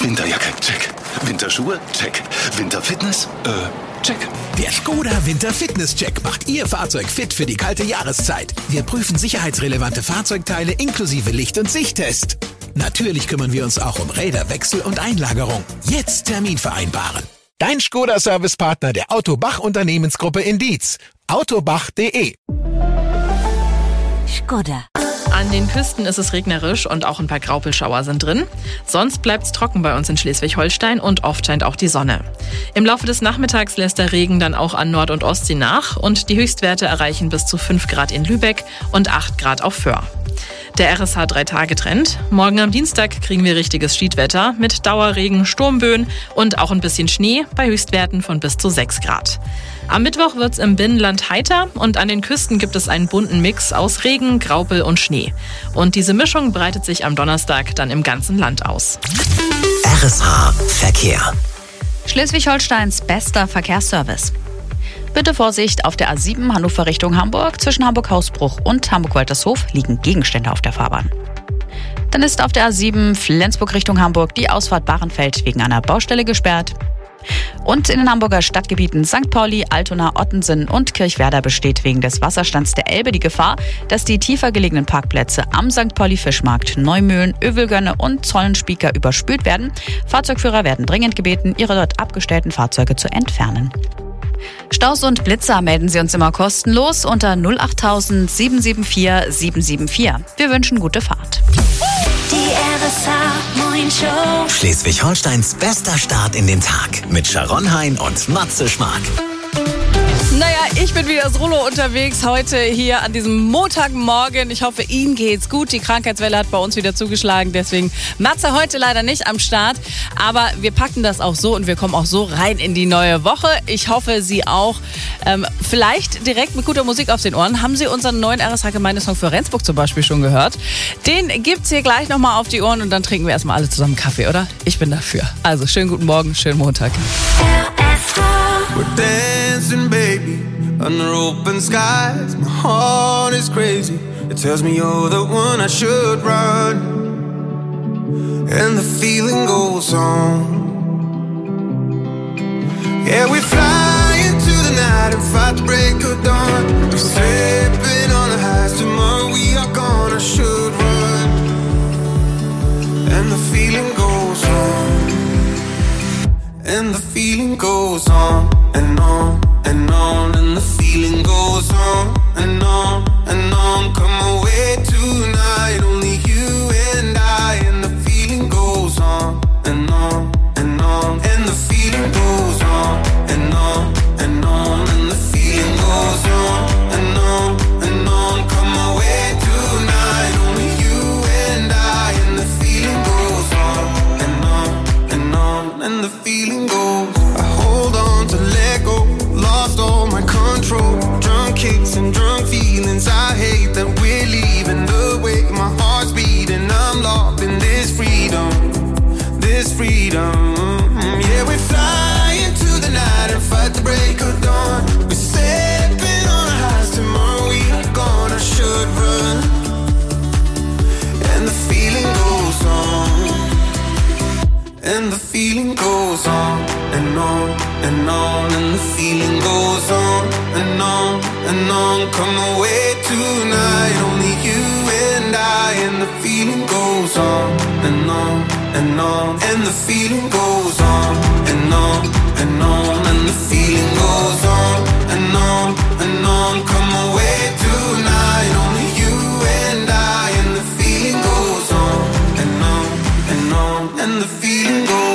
Winterjacke, check. Winterschuhe, check. Winterfitness, check. Der Škoda Winter Fitness Check macht Ihr Fahrzeug fit für die kalte Jahreszeit. Wir prüfen sicherheitsrelevante Fahrzeugteile inklusive Licht- und Sichttest. Natürlich kümmern wir uns auch um Räderwechsel und Einlagerung. Jetzt Termin vereinbaren. Dein Škoda-Servicepartner der Autobach Unternehmensgruppe in Dietz. autobach.de. Škoda. An den Küsten ist es regnerisch und auch ein paar Graupelschauer sind drin. Sonst bleibt's trocken bei uns in Schleswig-Holstein und oft scheint auch die Sonne. Im Laufe des Nachmittags lässt der Regen dann auch an Nord- und Ostsee nach und die Höchstwerte erreichen bis zu 5 Grad in Lübeck und 8 Grad auf Föhr. Der RSH 3-Tage-Trend. Morgen am Dienstag kriegen wir richtiges Schiedwetter mit Dauerregen, Sturmböen und auch ein bisschen Schnee bei Höchstwerten von bis zu 6 Grad. Am Mittwoch wird's im Binnenland heiter und an den Küsten gibt es einen bunten Mix aus Regen, Graupel und Schnee. Und diese Mischung breitet sich am Donnerstag dann im ganzen Land aus. RSH Verkehr. Schleswig-Holsteins bester Verkehrsservice. Bitte Vorsicht, auf der A7 Hannover Richtung Hamburg. Zwischen Hamburg-Hausbruch und Hamburg-Waltershof liegen Gegenstände auf der Fahrbahn. Dann ist auf der A7 Flensburg Richtung Hamburg die Ausfahrt Bahrenfeld wegen einer Baustelle gesperrt. Und in den Hamburger Stadtgebieten St. Pauli, Altona, Ottensen und Kirchwerder besteht wegen des Wasserstands der Elbe die Gefahr, dass die tiefer gelegenen Parkplätze am St. Pauli Fischmarkt, Neumühlen, Övelgönne und Zollenspieker überspült werden. Fahrzeugführer werden dringend gebeten, ihre dort abgestellten Fahrzeuge zu entfernen. Staus und Blitzer melden Sie uns immer kostenlos unter 08000 774 774. Wir wünschen gute Fahrt. Die RSH Morning Show. Schleswig-Holsteins bester Start in den Tag mit Sharon Hein und Matze Schmark. Naja, ich bin wieder solo unterwegs heute hier an diesem Montagmorgen. Ich hoffe, Ihnen geht's gut. Die Krankheitswelle hat bei uns wieder zugeschlagen. Deswegen Matze heute leider nicht am Start. Aber wir packen das auch so und wir kommen auch so rein in die neue Woche. Ich hoffe, Sie auch. Vielleicht direkt mit guter Musik auf den Ohren. Haben Sie unseren neuen RSH-Gemeindesong für Rendsburg zum Beispiel schon gehört? Den gibt's hier gleich nochmal auf die Ohren und dann trinken wir erstmal alle zusammen Kaffee, oder? Ich bin dafür. Also, schönen guten Morgen, schönen Montag. We're dancing, baby, under open skies. My heart is crazy. It tells me you're the one I should run. And the feeling goes on. Yeah, we fly into the night and fight the break of dawn. We're slipping on the highs. Tomorrow we are gonna should run. And the feeling goes on. And the feeling goes on and on and on. And the feeling goes on and on and on. Come away tonight, only you and I. And the feeling goes on and on and on. And the feeling goes on and on and on. And the feeling goes on and on and on. Come away tonight, only you and I. And the feeling goes on and on and on. And the feeling goes. I hold on to let go. Lost all my control. Drunk kicks and drunk feelings. I hate that we're leaving the way my heart's beating. I'm locked in this freedom. This freedom. Yeah, we fly into the night and fight the break of dawn. We're stepping on our highs. Tomorrow we are gonna should run. And the feeling goes on. And the feeling goes on and on and on. And the feeling goes on and on and on. Come away tonight, only you and I. And the feeling goes on and on and on. And the feeling goes on and on and on. And the feeling goes on and on and on. Come away tonight, only you and I. And the feeling goes on and on and on. And the feeling goes.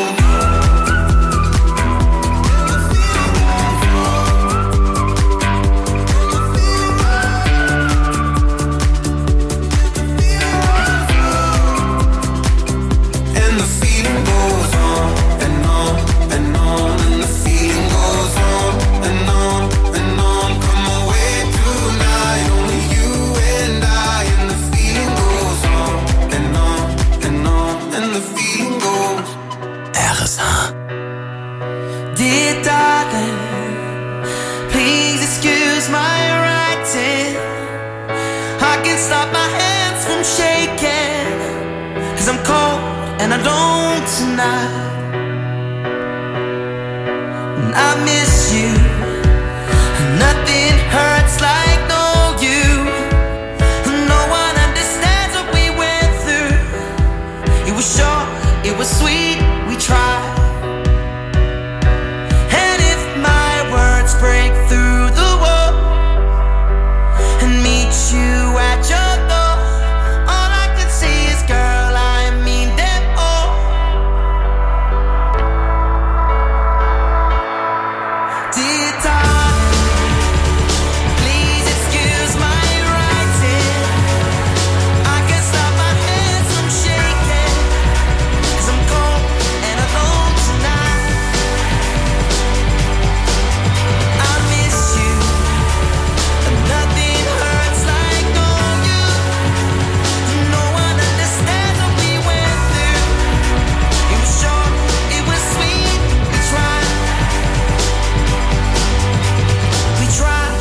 Dear darling, please excuse my writing. I can't stop my hands from shaking, 'cause I'm cold and and I don't tonight. And I miss you. Nothing hurts like no you. No one understands what we went through. It was short, it was sweet, we tried. And if my words break through the wall and meet you at your door, all I can say is, girl, I mean them all. Dear darling, please excuse my writing. I can't stop my hands from shaking, 'cause I'm cold and alone tonight. I miss you, and nothing hurts like knowing you. No one understands what we went through. It was short, it was sweet, we tried. We tried.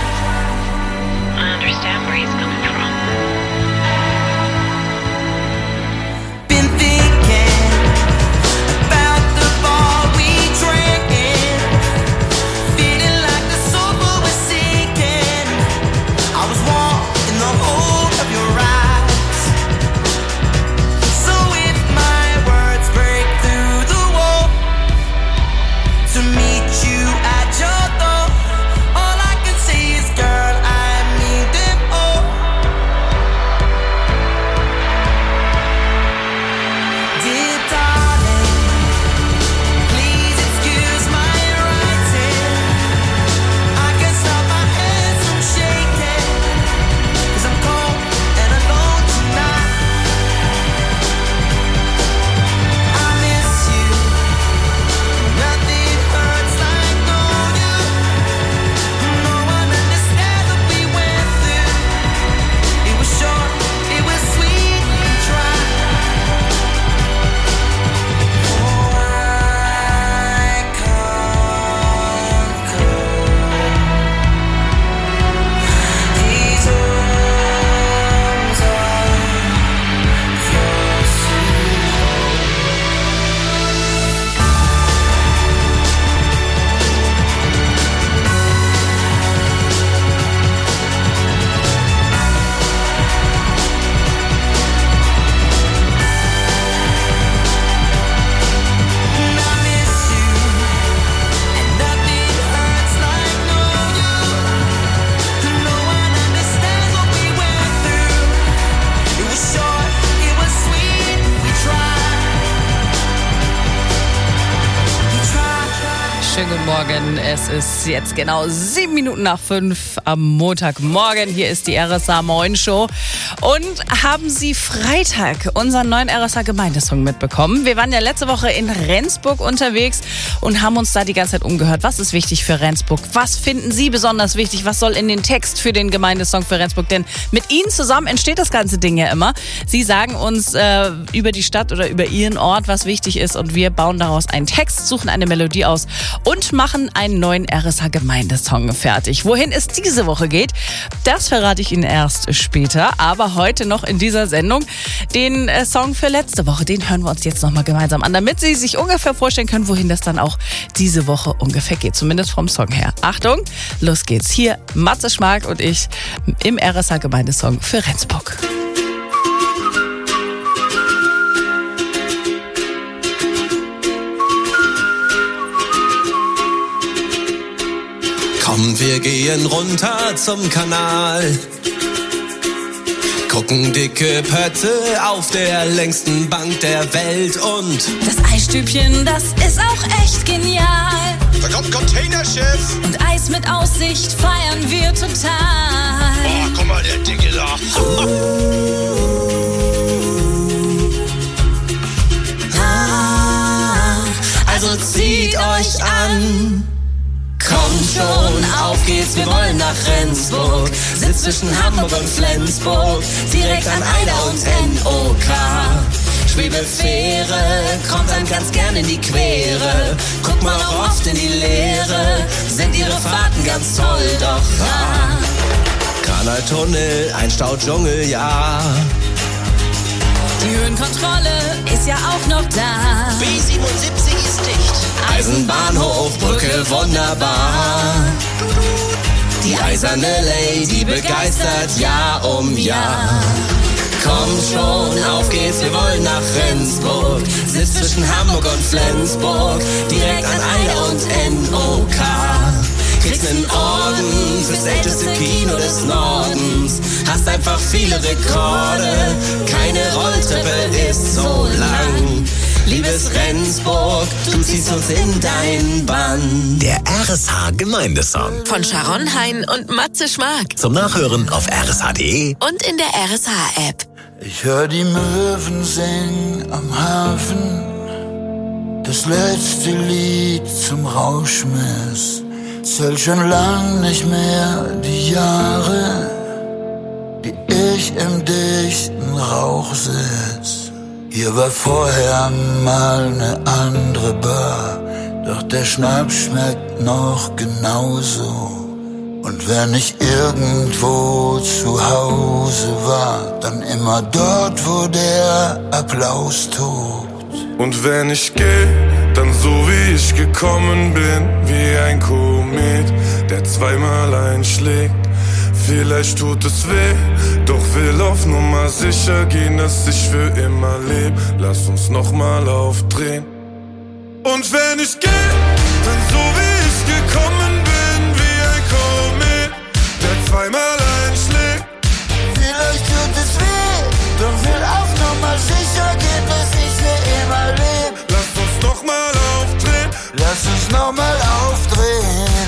I understand where he's coming from. Been thinking about the ball we drank in, feeling like the sofa was sinking. I was warm in the hold of your eyes. So if my words break through the wall to meet you at your door, all I can say is, girl, I mean them all. Dear darling, please excuse my writing. I can't stop my hands from shaking, 'cause I'm cold and alone tonight. I miss you. Nothing hurts like knowing you. No one understands what we went through. It was short, it was sweet, we tried. Oh, I can't go. These arms are yours to hold. And I miss you, and nothing hurts like knowing you. No one understands what we went through. It was short, it was sweet, we tried. We tried. Schönen guten Morgen, es ist jetzt genau 7 Minuten nach 5 am Montagmorgen. Hier ist die RSA Moin Show. Und haben Sie Freitag unseren neuen RSA Gemeindesong mitbekommen? Wir waren ja letzte Woche in Rendsburg unterwegs und haben uns da die ganze Zeit umgehört. Was ist wichtig für Rendsburg? Was finden Sie besonders wichtig? Was soll in den Text für den Gemeindesong für Rendsburg? Denn mit Ihnen zusammen entsteht das ganze Ding ja immer. Sie sagen uns über die Stadt oder über Ihren Ort, was wichtig ist, und wir bauen daraus einen Text, suchen eine Melodie aus und machen einen neuen RSA Gemeindesong fertig. Wohin es diese Woche geht, das verrate ich Ihnen erst später. Aber heute noch in dieser Sendung den Song für letzte Woche. Den hören wir uns jetzt nochmal gemeinsam an, damit Sie sich ungefähr vorstellen können, wohin das dann auch diese Woche ungefähr geht. Zumindest vom Song her. Achtung, los geht's. Hier Matze Schmark und ich im RSA Gemeindesong für Rendsburg. Komm, wir gehen runter zum Kanal. Gucken dicke Pötte auf der längsten Bank der Welt und Das Eisstübchen, das ist auch echt genial. da kommt ein Containerschiff. Und Eis mit Aussicht feiern wir total. Oh, guck mal, der Dicke da. Also zieht euch an. Kommt schon, auf geht's, wir wollen nach Rendsburg. Sitzt zwischen Hamburg und Flensburg, direkt an Eider und NOK. Schwebefähre kommt dann ganz gern in die Quere. Guck mal auch oft in die Leere, sind ihre Fahrten ganz toll, doch Kanaltunnel, ein Staudschungel, ja. Die Höhenkontrolle ist ja auch noch da. B77 ist dicht. Eisenbahnhof, Brücke, wunderbar. Die eiserne Lady begeistert Jahr um Jahr. Komm schon, auf geht's, wir wollen nach Rendsburg. Sitzt zwischen Hamburg und Flensburg, direkt an Eider und NOK. Kriegst nen Orden fürs älteste Kino des Nordens. Hast einfach viele Rekorde, keine Rolltreppe ist so lang. Liebes Rendsburg, du ziehst uns in deinen Bann. Der RSH Gemeindesong. Von Sharon Hein und Matze Schmark. Zum Nachhören auf rsh.de Und in der RSH-App. Ich hör die Möwen singen am Hafen, das letzte Lied zum Rauschmiss. Zähl schon lang nicht mehr die Jahre, die ich im dichten Rauch sitz. Hier war vorher mal ne andere Bar, doch der Schnaps schmeckt noch genauso. Und wenn ich irgendwo zu Hause war, dann immer dort, wo der Applaus tobt. Und wenn ich geh, dann so wie ich gekommen bin, wie ein Komet, der zweimal einschlägt. Vielleicht tut es weh, doch will auf Nummer sicher gehen, dass ich für immer leb. Lass uns nochmal aufdrehen. Und wenn ich geh, dann so wie ich gekommen bin, wie ein Komet, der zweimal einschlägt. Vielleicht tut es weh, doch will auf Nummer sicher gehen, dass ich für immer leb. Lass uns nochmal aufdrehen. Lass uns nochmal aufdrehen.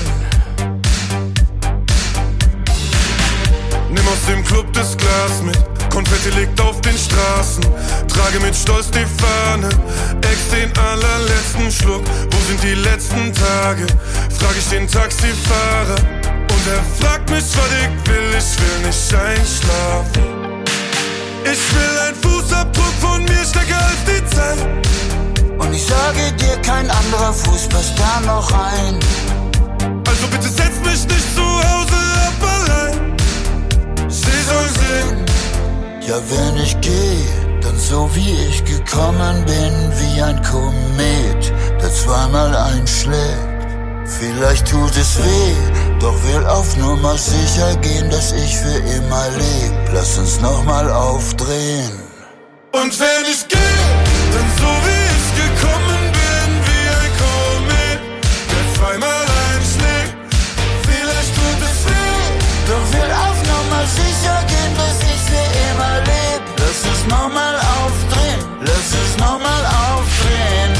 Nimm aus dem Club das Glas mit, Konfetti liegt auf den Straßen. Trage mit Stolz die Fahne, ex den allerletzten Schluck. Wo sind die letzten Tage? Frag ich den Taxifahrer. Und er fragt mich, was ich will nicht einschlafen. Ich will ein Fußabdruck von mir stärker als die Zeit. Und ich sage dir, kein anderer Fuß passt da noch rein. Also bitte setz mich nicht zu Hause ab allein. Sie soll sehen. Ja, wenn ich geh, dann so wie ich gekommen bin, wie ein Komet, der zweimal einschlägt. Vielleicht tut es weh, doch will auf Nummer sicher gehen, dass ich für immer leb. Lass uns nochmal aufdrehen. Und wenn ich geh, dann so wie ich gekommen bin, wie ein Komet, der zweimal einschlägt. Vielleicht tut es weh, doch will auf Nummer sicher gehen, dass ich für immer leb. Lass uns nochmal aufdrehen, lass uns nochmal aufdrehen.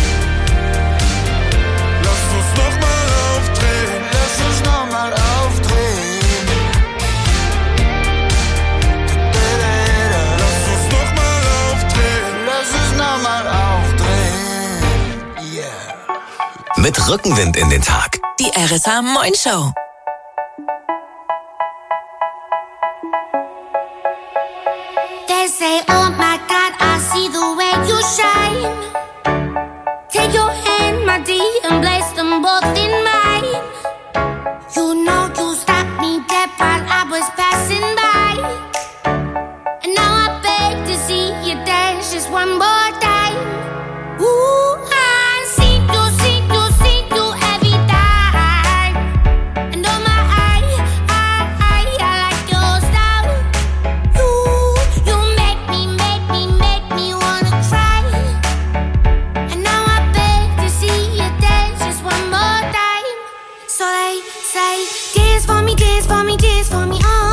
Lass uns nochmal aufdrehen. Lass uns nochmal aufdrehen. Lass uns nochmal aufdrehen. Lass uns nochmal aufdrehen. Yeah. Mit Rückenwind in den Tag. Die RSH Moin Show. They say, oh my God, I see the way you shine. Take your hand, my dear, and place them both in mine. You know you stopped me dead while I was passing by. And now I beg to see you dance just one more time. Ooh, I see you every time. And oh my, I like your style. You make me wanna cry. And now I beg to see you dance just one more time. So they say, dance for me, dance for me, dance for me, oh.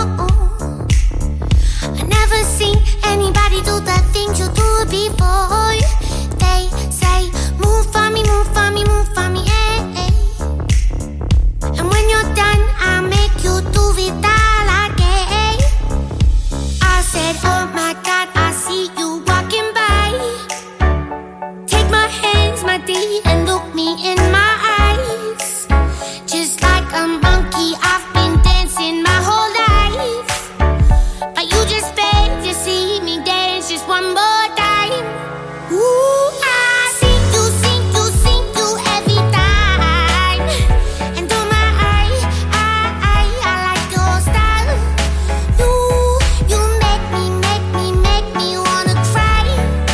I never seen anybody do the things you do before. They say, move for me, move for me, move for me, eh, eh. And when you're done, I'll make you do it all again. I said, oh my God, I see you walking by. Take my hands, my dear, and look me in my eyes. Just like a monkey, I've been dancing my whole life. But you just beg to see me dance just one more time. Ooh, I see you every time. And oh my, I like your style. You make me wanna cry.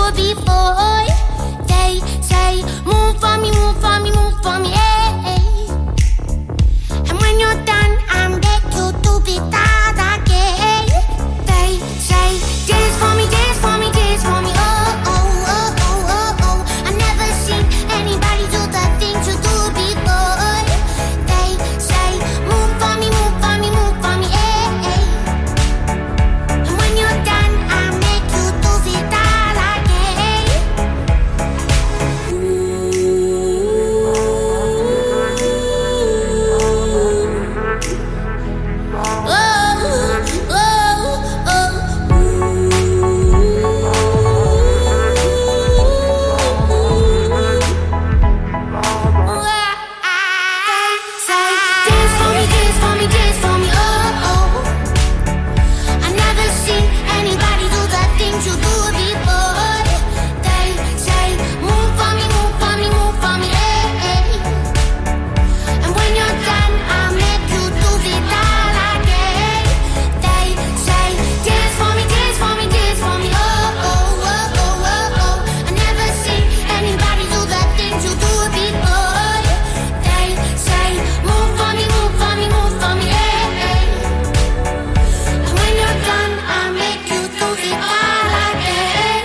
do before. They say, move for me, move for me, move for me, hey. And when you're done, I beg you to be that again. They say, dance for me, dance for me, dance for me, oh, oh, oh, oh, oh, oh. I never seen anybody do the things you do before. They say, move for me, move for me, move for me, hey. And when you're done, I make you do it all again. Oh, oh, oh. Say, dance for me, dance for me, dance for me, oh, oh. I never seen anybody do the things you do before. They say, move for me, move for me, move for me, hey. And when you're done, I'll make you do it all again. They say, dance for me, dance for me, dance for me, oh, oh, oh, oh, oh, oh. I never seen anybody do the things you do before. They say, move for me, move for me, move for me, hey. And when you're done, I'll make you do it all again.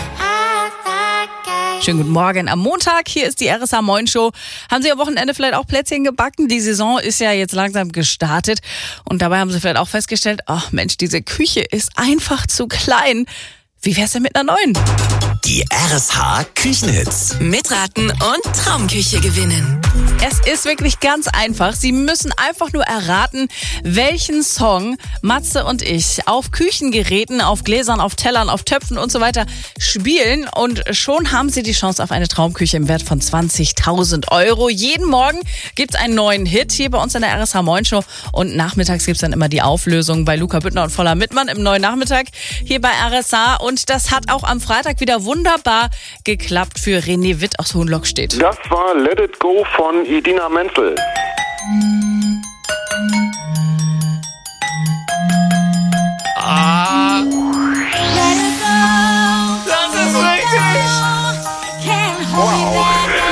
Schönen guten Morgen am Montag. Hier ist die RSH Moin Show. Haben Sie am Wochenende vielleicht auch Plätzchen gebacken? Die Saison ist ja jetzt langsam gestartet. Und dabei haben Sie vielleicht auch festgestellt, ach Mensch, diese Küche ist einfach zu klein. Wie wär's denn mit einer neuen? Die RSH Küchenhits. Mitraten und Traumküche gewinnen. Es ist wirklich ganz einfach. Sie müssen einfach nur erraten, welchen Song Matze und ich auf Küchengeräten, auf Gläsern, auf Tellern, auf Töpfen und so weiter spielen. Und schon haben Sie die Chance auf eine Traumküche im Wert von 20.000 Euro. Jeden Morgen gibt's einen neuen Hit hier bei uns in der RSH Moin Show. Und nachmittags gibt's dann immer die Auflösung bei Luca Büttner und Voller Mittmann im neuen Nachmittag hier bei RSH. Und das hat auch am Freitag wieder wunderbar geklappt für René Witt aus Hohenlockstedt. Das war Let It Go von Idina Menzel. Das ist richtig! Wow.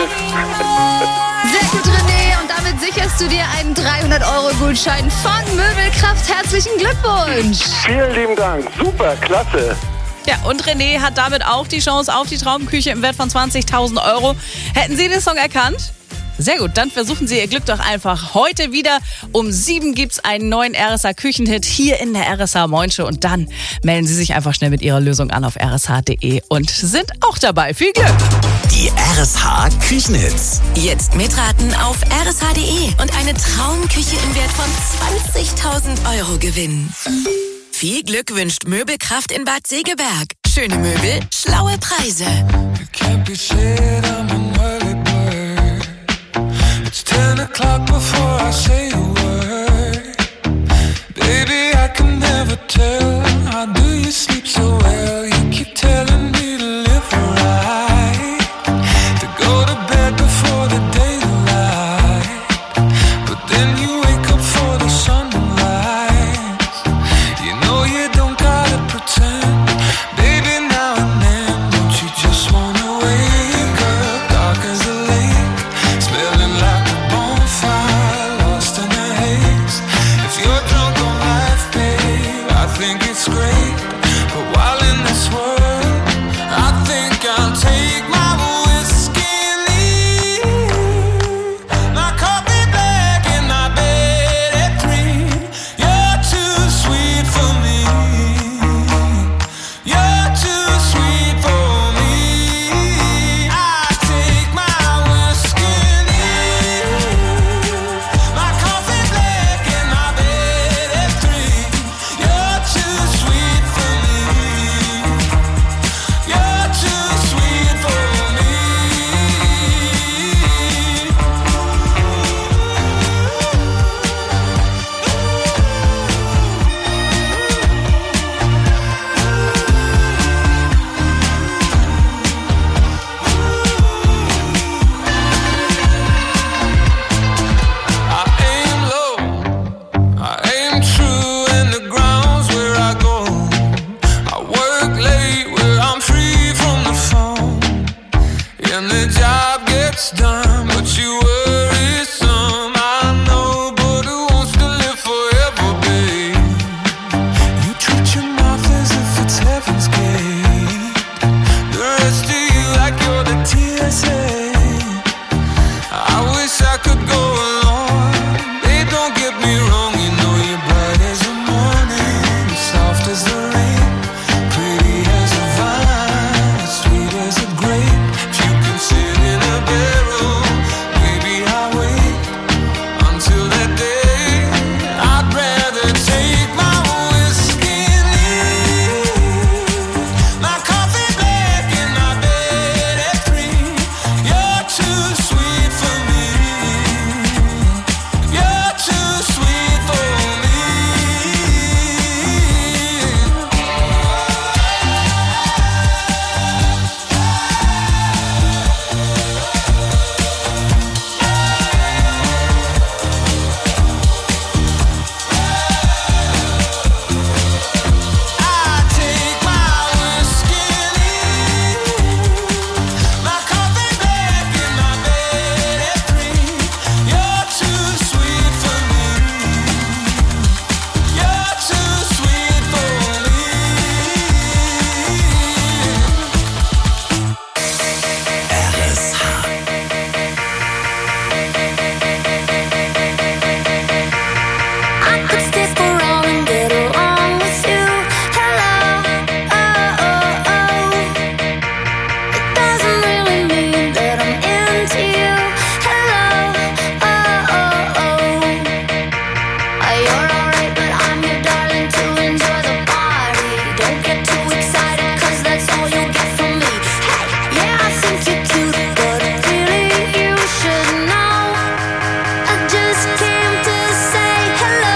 Sehr gut, René. Und damit sicherst du dir einen 300-Euro-Gutschein von Möbelkraft. Herzlichen Glückwunsch. Vielen lieben Dank. Super, klasse. Ja, und René hat damit auch die Chance auf die Traumküche im Wert von 20.000 Euro. Hätten Sie den Song erkannt? Sehr gut, dann versuchen Sie Ihr Glück doch einfach heute wieder. Um 7 gibt's einen neuen RSH Küchenhit hier in der RSH Moin Show. Und dann melden Sie sich einfach schnell mit Ihrer Lösung an auf rsh.de und sind auch dabei. Viel Glück! Die RSH Küchenhits. Jetzt mitraten auf rsh.de und eine Traumküche im Wert von 20.000 Euro gewinnen. Viel Glück wünscht Möbelkraft in Bad Segeberg. Schöne Möbel, schlaue Preise. It's 10 o'clock before I say a word. Baby, I can never tell. How do you sleep so well? You keep telling me to live right, to go to bed before the daylight. But then you wake up for the sunrise. You know you don't gotta pretend. Baby, now and then, don't you just wanna wake up dark as a lake, smelling like a bonfire, lost in a haze. time, but you worry some. I know, but who wants to live forever, babe? You treat your mouth as if it's heaven's gate. The rest of you like you're the TSA. I wish I could go along. Babe, don't get me wrong, you know you're bright as the morning, soft as the rain, pretty as a vine, sweet as a grape. If you can sit in a barrel, maybe I'll wait until that day. I'd rather take my whiskey and leave my coffee black and my bed at 3. You're too sweet for me. You're too sweet for me. I take my whiskey and leave my coffee black and my bed at 3. You're too sweet for me. You're too sweet for me. RSH. I could stick around and get along with you. Hello, oh, oh, oh. It doesn't really mean that I'm into you. Hello, oh, oh, oh. You're alright, but I'm your darling to enjoy the party. Don't get too excited, 'cause that's all you'll get from me. Hey, yeah, I think you're cute, but really you should know. I just came to say hello.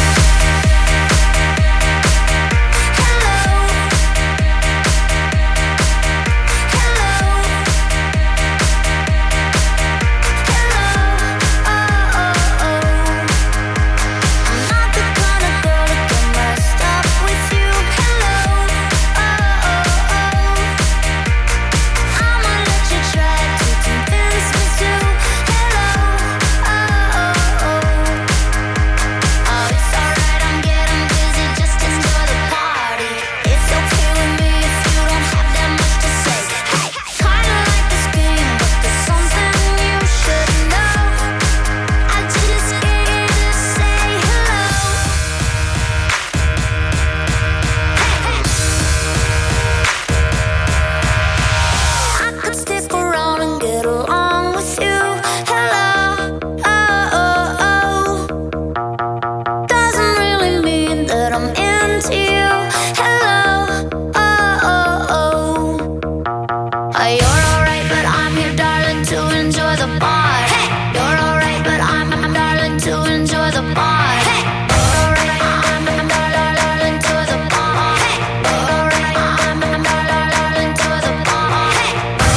I could stick around and get along with you. Hello, oh, oh, oh. Doesn't really mean that I'm into you. Hello, oh, oh, oh. You're alright, but I'm your darling to enjoy the party. You're alright, but I'm darling to enjoy the party. You're alright, I'm darling to the party. You're alright, I'm darling to the party.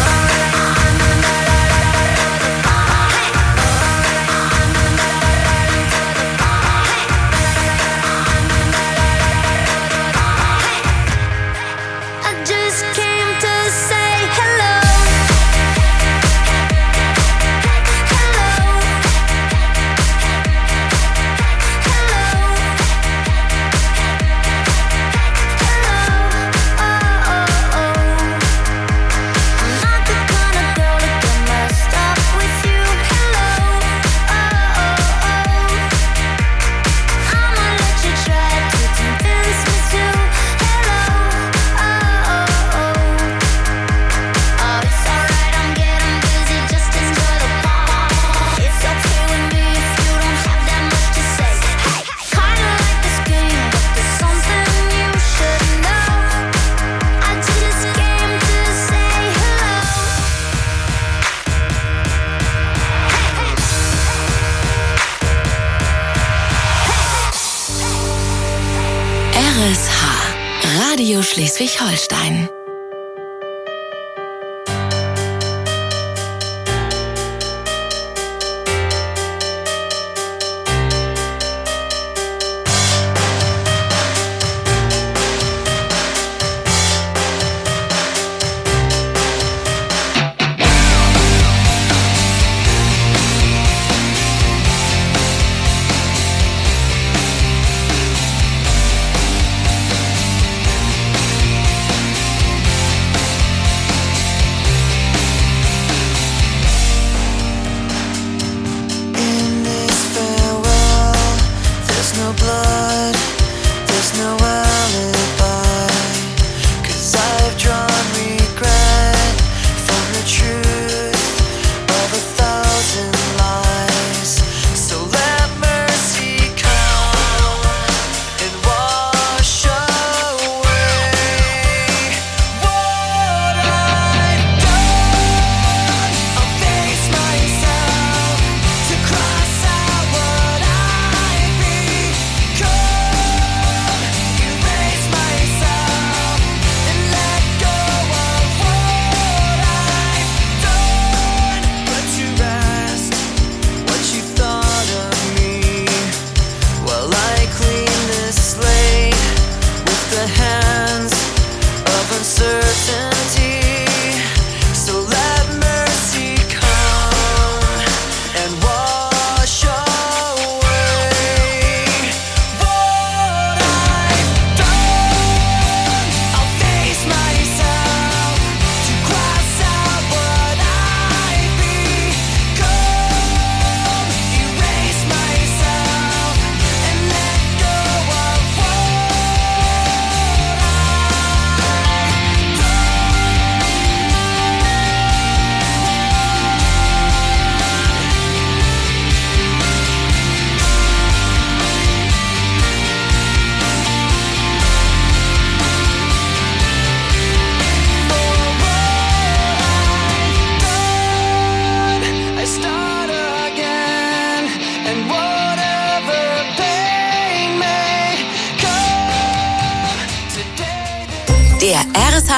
I just came to say hello. RSH, Radio Schleswig-Holstein.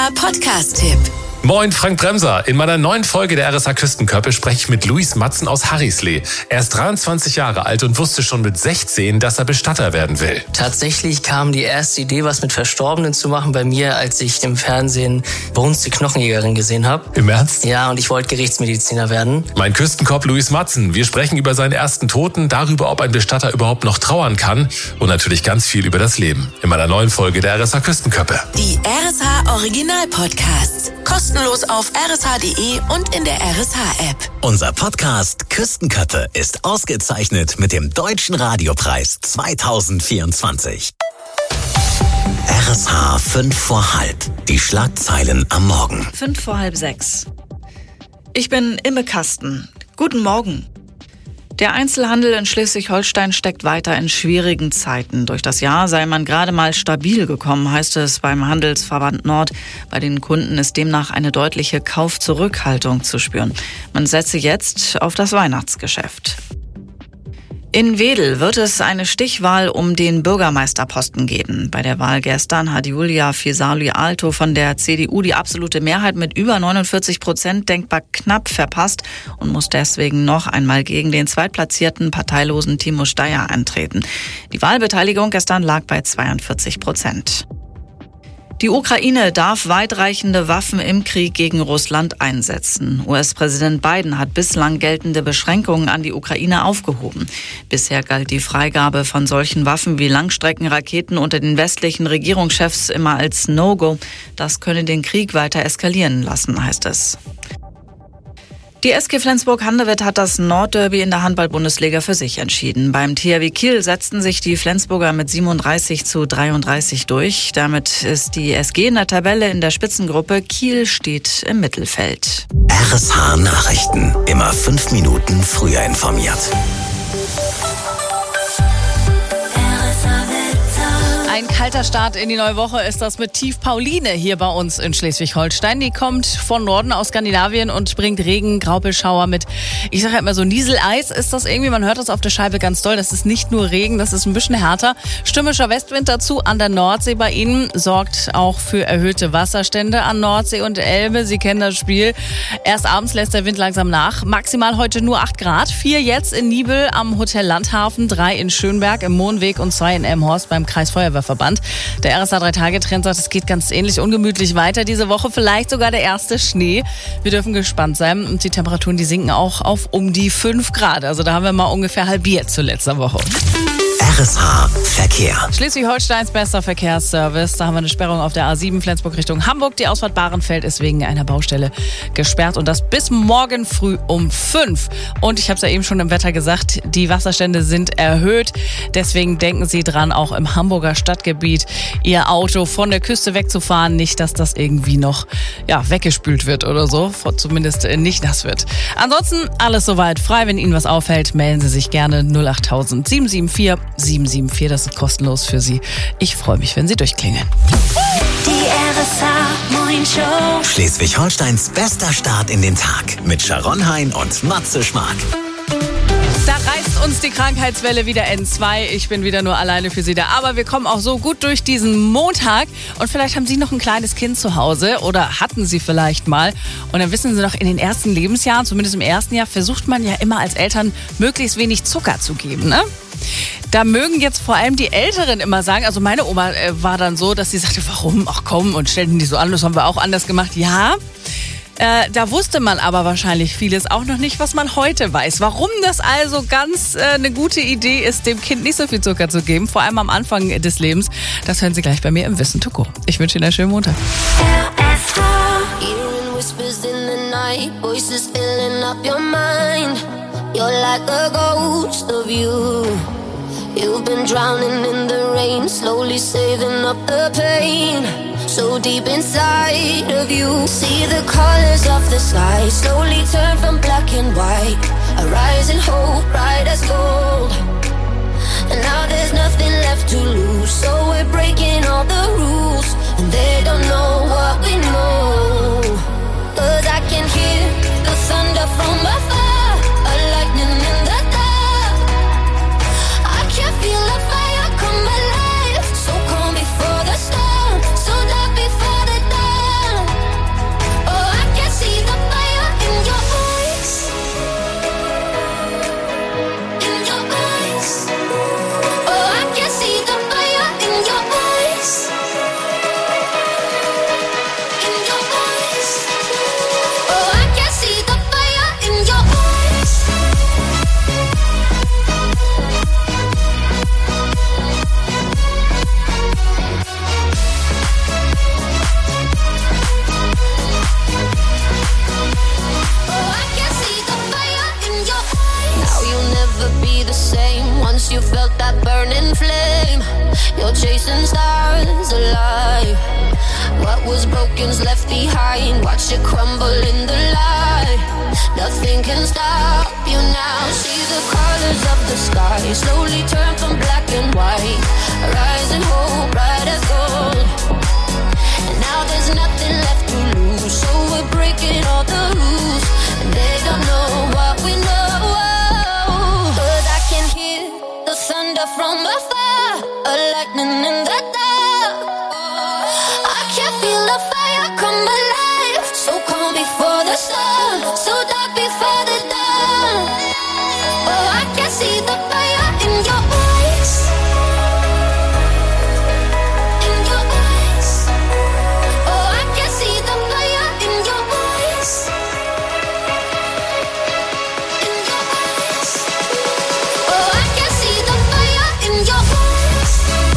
RSH Podcast-Tipp. Moin, Frank Bremser. In meiner neuen Folge der RSH Küstenköppe spreche ich mit Luis Matzen aus Harrislee. Er ist 23 Jahre alt und wusste schon mit 16, dass er Bestatter werden will. Tatsächlich kam die erste Idee, was mit Verstorbenen zu machen, bei mir, als ich im Fernsehen Bones die Knochenjägerin gesehen habe. Im Ernst? Ja, und ich wollte Gerichtsmediziner werden. Mein Küstenkopf Luis Matzen. Wir sprechen über seinen ersten Toten, darüber, ob ein Bestatter überhaupt noch trauern kann und natürlich ganz viel über das Leben. In meiner neuen Folge der RSH Küstenköppe. Die RSH Original Podcasts. Kostenlos auf rsh.de und in der RSH-App. Unser Podcast Küstenköppe ist ausgezeichnet mit dem Deutschen Radiopreis 2024. RSH 5 vor halb. Die Schlagzeilen am Morgen. 5 vor halb 6. Ich bin Imme Kasten. Guten Morgen. Der Einzelhandel in Schleswig-Holstein steckt weiter in schwierigen Zeiten. Durch das Jahr sei man gerade mal stabil gekommen, heißt es beim Handelsverband Nord. Bei den Kunden ist demnach eine deutliche Kaufzurückhaltung zu spüren. Man setze jetzt auf das Weihnachtsgeschäft. In Wedel wird es eine Stichwahl um den Bürgermeisterposten geben. Bei der Wahl gestern hat Julia Fisali-Aalto von der CDU die absolute Mehrheit mit über 49% denkbar knapp verpasst und muss deswegen noch einmal gegen den zweitplatzierten parteilosen Timo Steyer antreten. Die Wahlbeteiligung gestern lag bei 42%. Die Ukraine darf weitreichende Waffen im Krieg gegen Russland einsetzen. US-Präsident Biden hat bislang geltende Beschränkungen an die Ukraine aufgehoben. Bisher galt die Freigabe von solchen Waffen wie Langstreckenraketen unter den westlichen Regierungschefs immer als No-Go. Das könne den Krieg weiter eskalieren lassen, heißt es. Die SG Flensburg-Handewitt hat das Nordderby in der Handball-Bundesliga für sich entschieden. Beim THW Kiel setzten sich die Flensburger mit 37:33 durch. Damit ist die SG in der Tabelle in der Spitzengruppe. Kiel steht im Mittelfeld. RSH Nachrichten. Immer 5 Minuten früher informiert. Ein kalter Start in die neue Woche ist das mit Tief Pauline hier bei uns in Schleswig-Holstein. Die kommt von Norden aus Skandinavien und bringt Regen, Graupelschauer mit. Ich sage ja immer so Nieseleis ist das irgendwie. Man hört das auf der Scheibe ganz doll. Das ist nicht nur Regen, das ist ein bisschen härter. Stürmischer Westwind dazu an der Nordsee bei Ihnen sorgt auch für erhöhte Wasserstände an Nordsee und Elbe. Sie kennen das Spiel. Erst abends lässt der Wind langsam nach. Maximal heute nur 8 Grad. 4 jetzt in Nibel am Hotel Landhafen, 3 in Schönberg im Mohnweg und 2 in Elmhorst beim Kreisfeuerwehrverband. Der RSH 3-Tage-Trend sagt, es geht ganz ähnlich ungemütlich weiter diese Woche. Vielleicht sogar der erste Schnee. Wir dürfen gespannt sein. Und die Temperaturen, die sinken auch auf um die 5 Grad. Also da haben wir mal ungefähr halbiert zu letzter Woche. RSH Verkehr. Schleswig-Holsteins bester Verkehrsservice. Da haben wir eine Sperrung auf der A7 Flensburg Richtung Hamburg. Die Ausfahrt Bahrenfeld ist wegen einer Baustelle gesperrt und das bis morgen früh um 5. Und ich habe es ja eben schon im Wetter gesagt, die Wasserstände sind erhöht. Deswegen denken Sie dran, auch im Hamburger Stadtgebiet Ihr Auto von der Küste wegzufahren. Nicht, dass das irgendwie noch weggespült wird oder so. Zumindest nicht nass wird. Ansonsten alles soweit frei. Wenn Ihnen was auffällt, melden Sie sich gerne 08000 774 774. Das ist kostenlos für Sie. Ich freue mich, wenn Sie durchklingeln. Die RSH Morning Show. Schleswig-Holsteins bester Start in den Tag mit Sharon Hein und Matze Schmark. Da reißt uns die Krankheitswelle wieder N2. Ich bin wieder nur alleine für Sie da. Aber wir kommen auch so gut durch diesen Montag. Und vielleicht haben Sie noch ein kleines Kind zu Hause oder hatten Sie vielleicht mal. Und dann wissen Sie noch, in den ersten Lebensjahren, zumindest im ersten Jahr, versucht man ja immer als Eltern möglichst wenig Zucker zu geben, ne? Da mögen jetzt vor allem die Älteren immer sagen, also meine Oma war dann so, dass sie sagte, warum? Ach komm, und stellten die so an, das haben wir auch anders gemacht. Ja, da wusste man aber wahrscheinlich vieles auch noch nicht, was man heute weiß. Warum das also ganz eine gute Idee ist, dem Kind nicht so viel Zucker zu geben, vor allem am Anfang des Lebens, das hören Sie gleich bei mir im Wissen to go. Ich wünsche Ihnen einen schönen Montag. You've been drowning in the rain, slowly saving up the pain. So deep inside of you, see the colors of the sky slowly turn from black and white. A rising hope, bright as gold. And now there's nothing left to lose, so we're breaking all the rules. And they don't know what we know. 'Cause I can hear the thunder from afar, a lightning in the dark. I can feel the fire come alive, so calm before the storm, so dark before the dawn. once you felt that burning flame, you're chasing stars alive. What was broken's left behind. Watch it crumble in the light. Nothing can stop you now. See the colors of the sky slowly turn from black and white. Rising hope, bright as gold. And now there's nothing left to lose. So we're breaking all the rules, and they don't know what we know. 'Cause I can hear the thunder from afar, a lightning in the dark. I can feel the fire come alive. So calm before the sun, so dark before the dawn. Oh, I can see the fire in your eyes. In your eyes. Oh, I can see the fire in your eyes. In your eyes. Oh, I can see the fire in your eyes.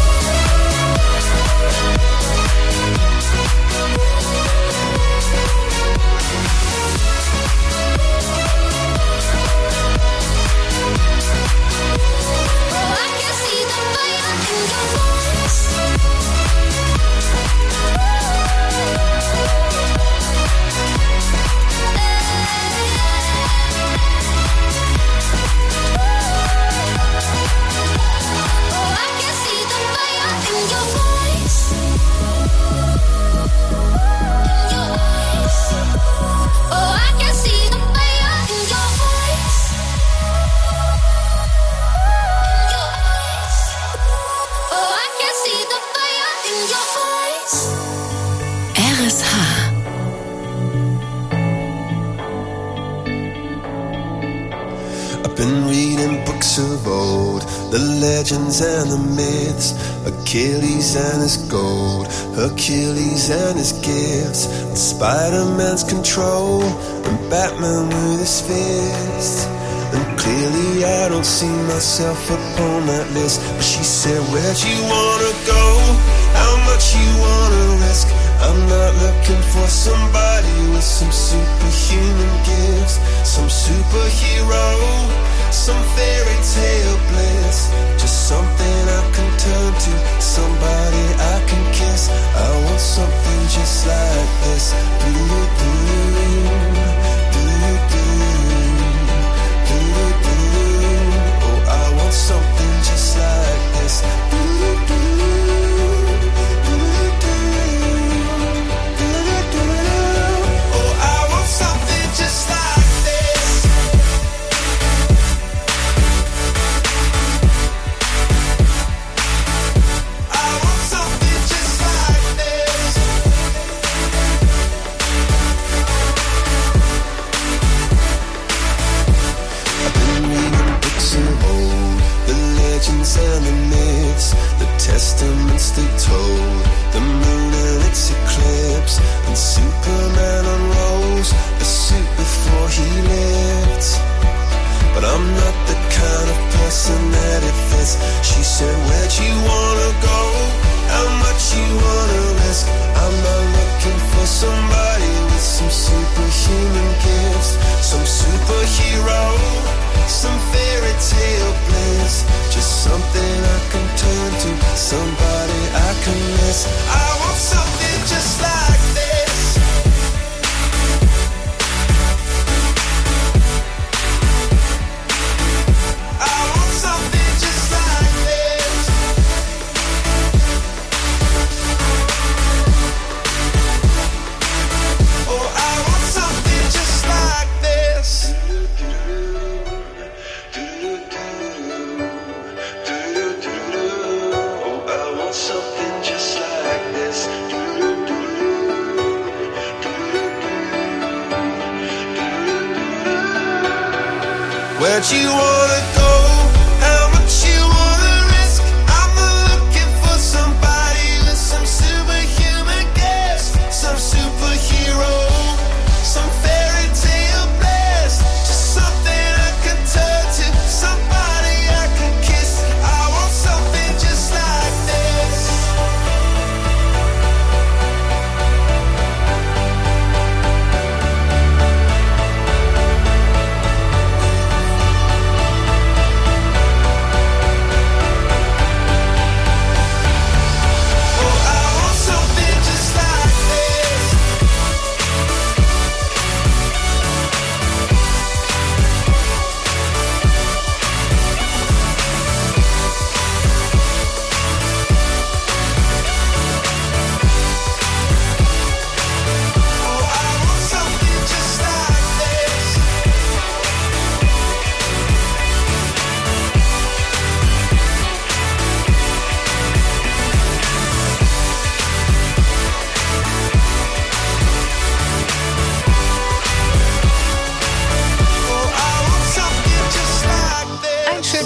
I've been reading books of old, the legends and the myths, Achilles and his gold, Hercules and his gifts, and Spider-Man's control, and Batman with his fists. And clearly I don't see myself upon that list. But she said, where'd you wanna go? How much you wanna risk? I'm not looking for somebody with some superhuman gifts, some superhero, some fairy tale bliss. Just something I can turn to, somebody I can kiss. I want something just like this. Oh, I want something just like this. And the myths, the testaments they told, the moon and its eclipse, and Superman unrolls the suit before he lived. But I'm not the kind of person that it fits. She said, where'd you wanna go? How much you wanna risk? I'm not looking for somebody with some superhuman gifts, some superhero, some fairy tale bliss. Just something I can turn to, somebody I can miss. I want something just like this. I want something just like this. Oh, I want something just like this. Something just like this. Where'd you wanna go? How much you wanna risk? I'm not looking for somebody with some superhuman gifts, some superhero, some fairy tale bliss. Just something I can turn to, somebody I can kiss. I want something just like this.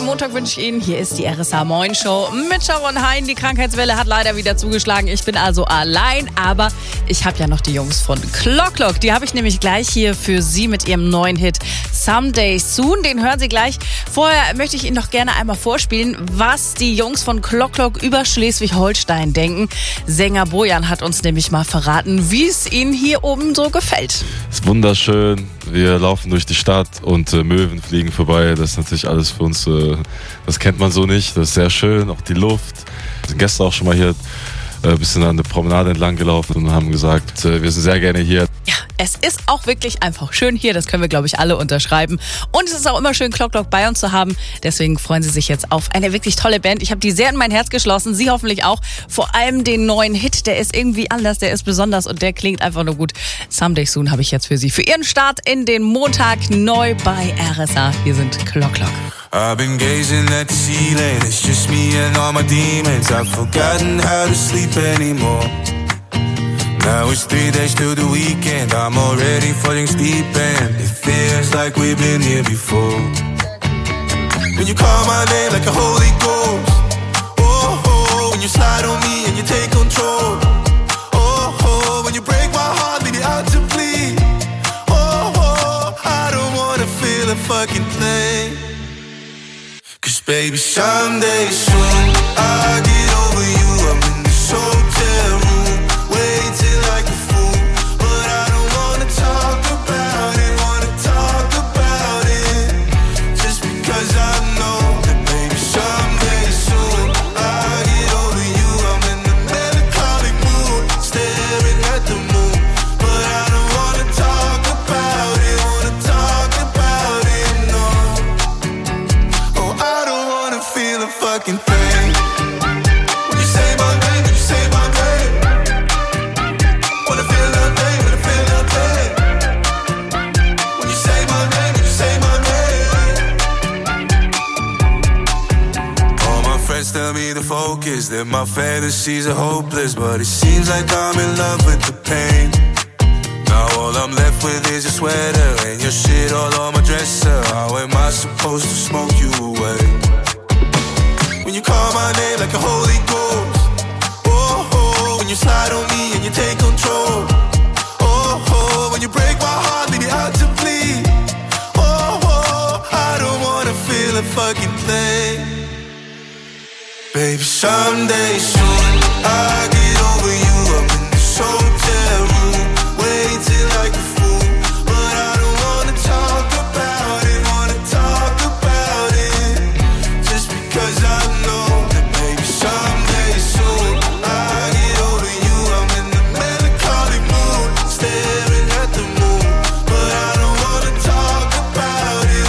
Montag wünsche ich Ihnen. Hier ist die RSA Moin Show mit Sharon Hein. Die Krankheitswelle hat leider wieder zugeschlagen. Ich bin also allein, aber ich habe ja noch die Jungs von Clock Clock. Die habe ich nämlich gleich hier für Sie mit ihrem neuen Hit Someday Soon. Den hören Sie gleich. Vorher möchte ich Ihnen noch gerne einmal vorspielen, was die Jungs von Clock Clock über Schleswig-Holstein denken. Sänger Bojan hat uns nämlich mal verraten, wie es ihnen hier oben so gefällt. Es ist wunderschön. Wir laufen durch die Stadt und Möwen fliegen vorbei. Das ist natürlich alles für uns, das kennt man so nicht. Das ist sehr schön, auch die Luft. Wir sind gestern auch schon mal hier ein bisschen an der Promenade entlang gelaufen und haben gesagt, wir sind sehr gerne hier. Ja, es ist auch wirklich einfach schön hier, das können wir, glaube ich, alle unterschreiben. Und es ist auch immer schön, Clock Clock bei uns zu haben. Deswegen freuen Sie sich jetzt auf eine wirklich tolle Band. Ich habe die sehr in mein Herz geschlossen, Sie hoffentlich auch. Vor allem den neuen Hit, der ist irgendwie anders, der ist besonders und der klingt einfach nur gut. Someday Soon habe ich jetzt für Sie. Für Ihren Start in den Montag neu bei RSA. Hier sind Clock Clock. I've been gazing at the ceiling, it's just me and all my demons. I've forgotten how to sleep anymore. Now it's 3 days till the weekend, I'm already falling asleep and it feels like we've been here before. When you call my name like a Holy Ghost, oh, oh, when you slide on me and you take control, oh, oh, when you break my heart, leave it out to bleed, oh, oh, I don't wanna feel a fucking thing. Cause baby, someday soon I'll get over you. I'm in this hotel room, waiting like a fool, but I don't wanna talk about it, just because I know that baby, someday soon I'll get over you. I'm in a melancholic mood, staring at the moon, but I don't wanna talk about it, no. Oh, I don't wanna feel a fucking thing. When you say my name, when you say my name, wanna feel nothing, wanna feel nothing. When you say my name, when you say my name. All my friends tell me to focus, that my fantasies are hopeless, but it seems like I'm in love with the pain. Now all I'm left with is your sweater and your shit all on my dresser. How am I supposed to smoke you away? When you call my name like a Holy Ghost, oh, oh, when you slide on me and you take control, oh, oh, when you break my heart, leave it out to bleed, oh, oh, I don't wanna feel a fucking thing. Baby, someday soon I'll get over you. I'm in this hotel room, waiting like a fool, but I don't wanna talk about it, just because I know that baby, someday soon I'll get over you. I'm in a melancholic mood, staring at the moon, but I don't wanna talk about it,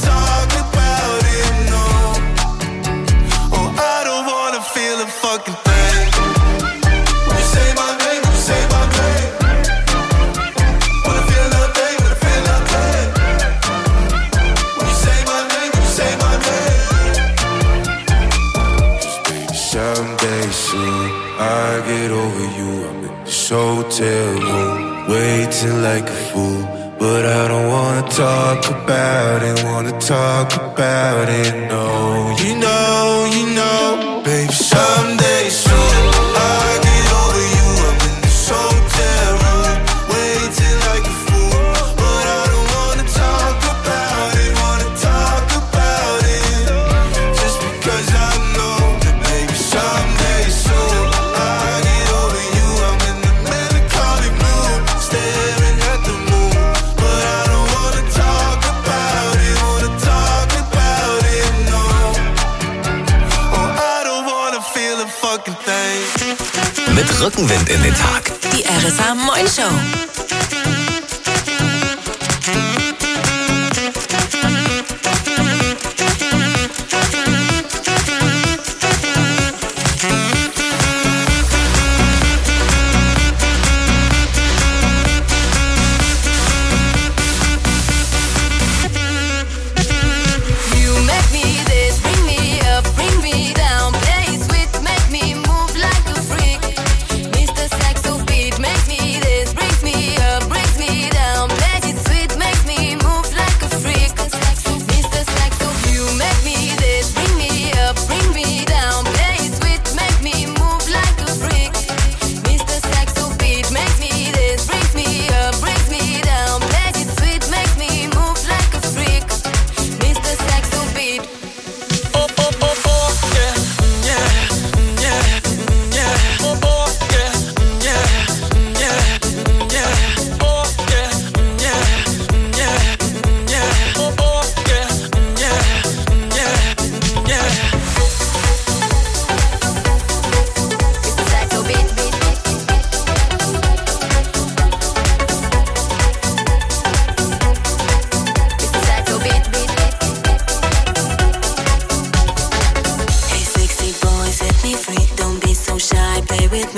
no. Oh, I don't wanna feel a fucking thing. When you say my name, when you say my name, wanna feel nothing, wanna feel nothing. When you say my name, when you say my name. Just baby, someday soon I'll get over you. I'm in this hotel room, waiting like a fool, but I don't wanna talk about it, no. You know, baby, someday soon I'll get over you. I'm in this hotel room, waiting like a fool, but I don't wanna talk about it, just because I know that baby, someday soon I'll get over you. I'm in a melancholic mood, staring at the moon, but I don't wanna talk about it, no. Oh, I don't wanna feel a fucking thing. Mit Rückenwind in den Tag. Die RSA Moin Show. You make me this, bring me up, bring me down, play sweet, make me move like a freak. Mr. Saxo beat makes me this, brings me up.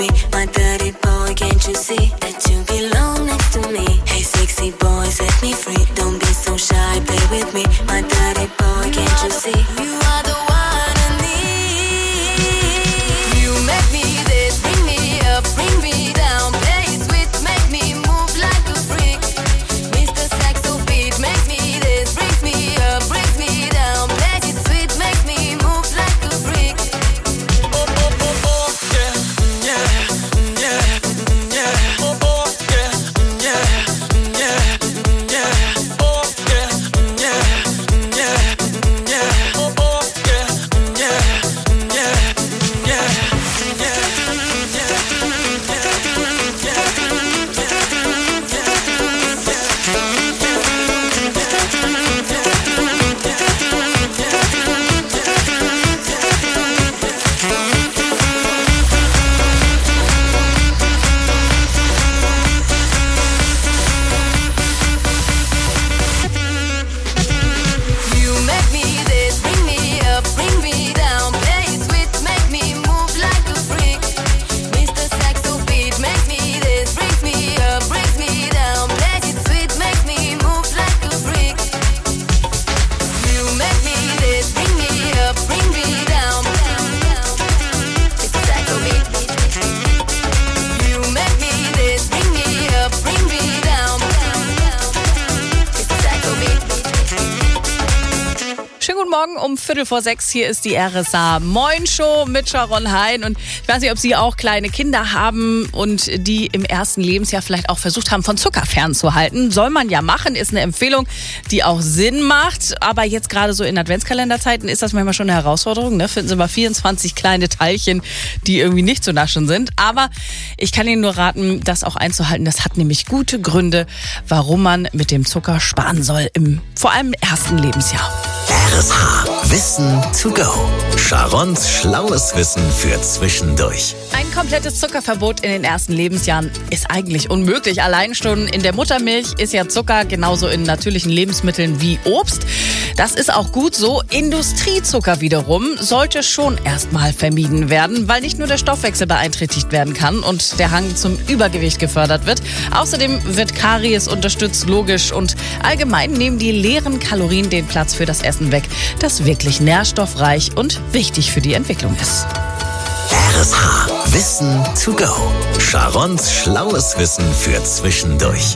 me, my dirty boy. Can't you see that you belong next to me? Hey, sexy boy, set me free. Don't be so shy, play with me, my dirty boy. Can't you see? You are the one I need. You make me this, bring me up, bring me down. Play it sweet, make me move like a freak. Mr. Saxo beat makes me this, brings me up, brings me down. Play it sweet, makes me move like a freak. Morgen um 5:45. Hier ist die RSA Moin Show mit Sharon Hein. Und ich weiß nicht, ob Sie auch kleine Kinder haben und die im ersten Lebensjahr vielleicht auch versucht haben, von Zucker fernzuhalten. Soll man ja machen, ist eine Empfehlung, die auch Sinn macht. Aber jetzt gerade so in Adventskalenderzeiten ist das manchmal schon eine Herausforderung. Ne? Finden Sie mal 24 kleine Teilchen, die irgendwie nicht zu naschen sind. Aber ich kann Ihnen nur raten, das auch einzuhalten. Das hat nämlich gute Gründe, warum man mit dem Zucker sparen soll, vor allem im ersten Lebensjahr. RSH Wissen to go. Sharons schlaues Wissen für zwischendurch. Ein komplettes Zuckerverbot in den ersten Lebensjahren ist eigentlich unmöglich. Allein schon in der Muttermilch ist ja Zucker, genauso in natürlichen Lebensmitteln wie Obst. Das ist auch gut so. Industriezucker wiederum sollte schon erstmal vermieden werden, weil nicht nur der Stoffwechsel beeinträchtigt werden kann und der Hang zum Übergewicht gefördert wird. Außerdem wird Karies unterstützt, logisch, und allgemein nehmen die leeren Kalorien den Platz für das Essen weg, das wirklich nährstoffreich und wichtig für die Entwicklung ist. RSH Wissen to go. Sharons schlaues Wissen für zwischendurch.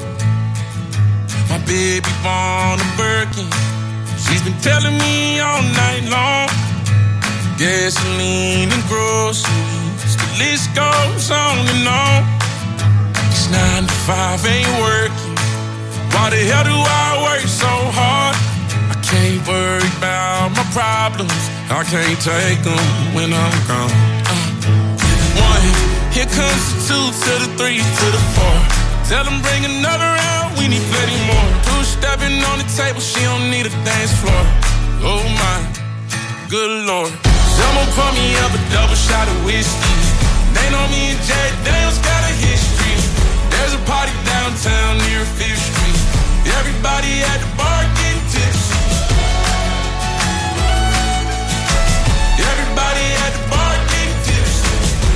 My baby born a Birkin. She's been telling me all night long. Gasoline and groceries, the list goes on and on. It's 9 to 5, ain't working. Why the hell do I work so hard? I can't worry about my problems. I can't take them when I'm gone. 1, here comes the 2 to the 3 to the 4. Tell them bring another round, we need plenty more. 2 stepping on the table, she don't need a dance floor. Oh my, good lord. Someone pour me up a double shot of whiskey. They know me and Jack Daniels got a history. There's a party downtown near 5th Street. Everybody at the bar getting tipsy. Everybody at the bar getting tipsy.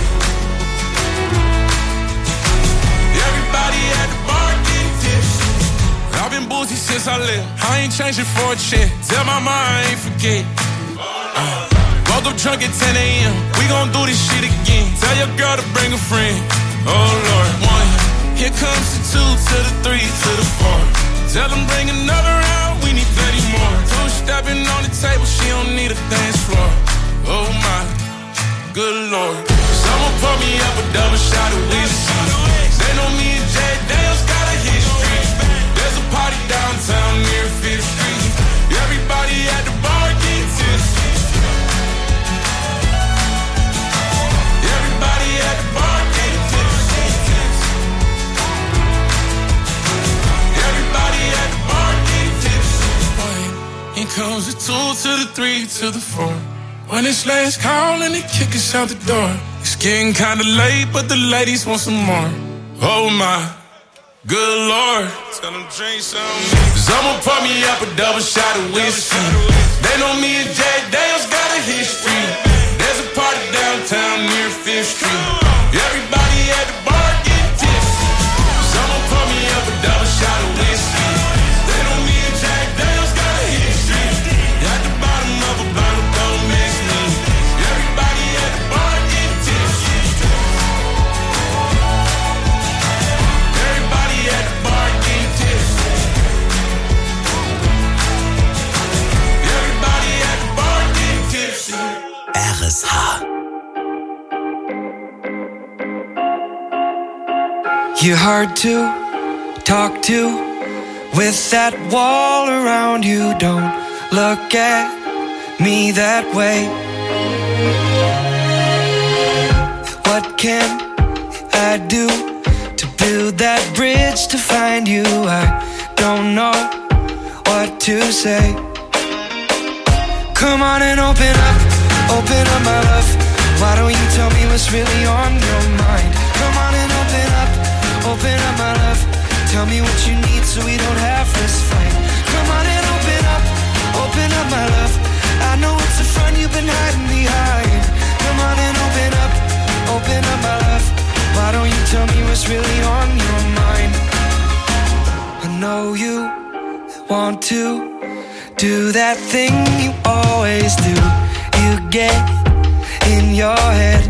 Everybody at the bar getting tipsy. I've been boozy since I left. I ain't changing for a check. Tell my mom I ain't forget. Woke up drunk at 10 a.m. We gon' do this shit again. Tell your girl to bring a friend. Oh Lord. 1, here comes the 2 to the 3 to the 4. Tell them bring another round, we need plenty more. 2 stepping on the table, she don't need a dance floor. Oh my, good lord. Someone pour me up a double shot of whiskey. They know me and Jack Daniels got a history. There's a party downtown near 5th Street. Everybody at the bar getting tipsy. Everybody at the bar getting tipsy. Everybody at the bar getting tipsy. Here comes the 2 to the 3 to the 4. When it's last call and they kick us out the door. It's getting kinda late, but the ladies want some more. Oh my, good lord. Tell them drink some. Someone pour me up a double shot of whiskey. They know me and Jack Daniels got a history. There's a party downtown near 5th Street. Everybody RSH. You're hard to talk to with that wall around you. Don't look at me that way. What can I do to build that bridge to find you? I don't know what to say. Come on and open up my love. Why don't you tell me what's really on your mind? Come on and open up my love. Tell me what you need so we don't have this fight. Come on and open up my love. I know it's the front you've been hiding behind. Come on and open up my love. Why don't you tell me what's really on your mind? I know you want to do that thing you always do. You get in your head.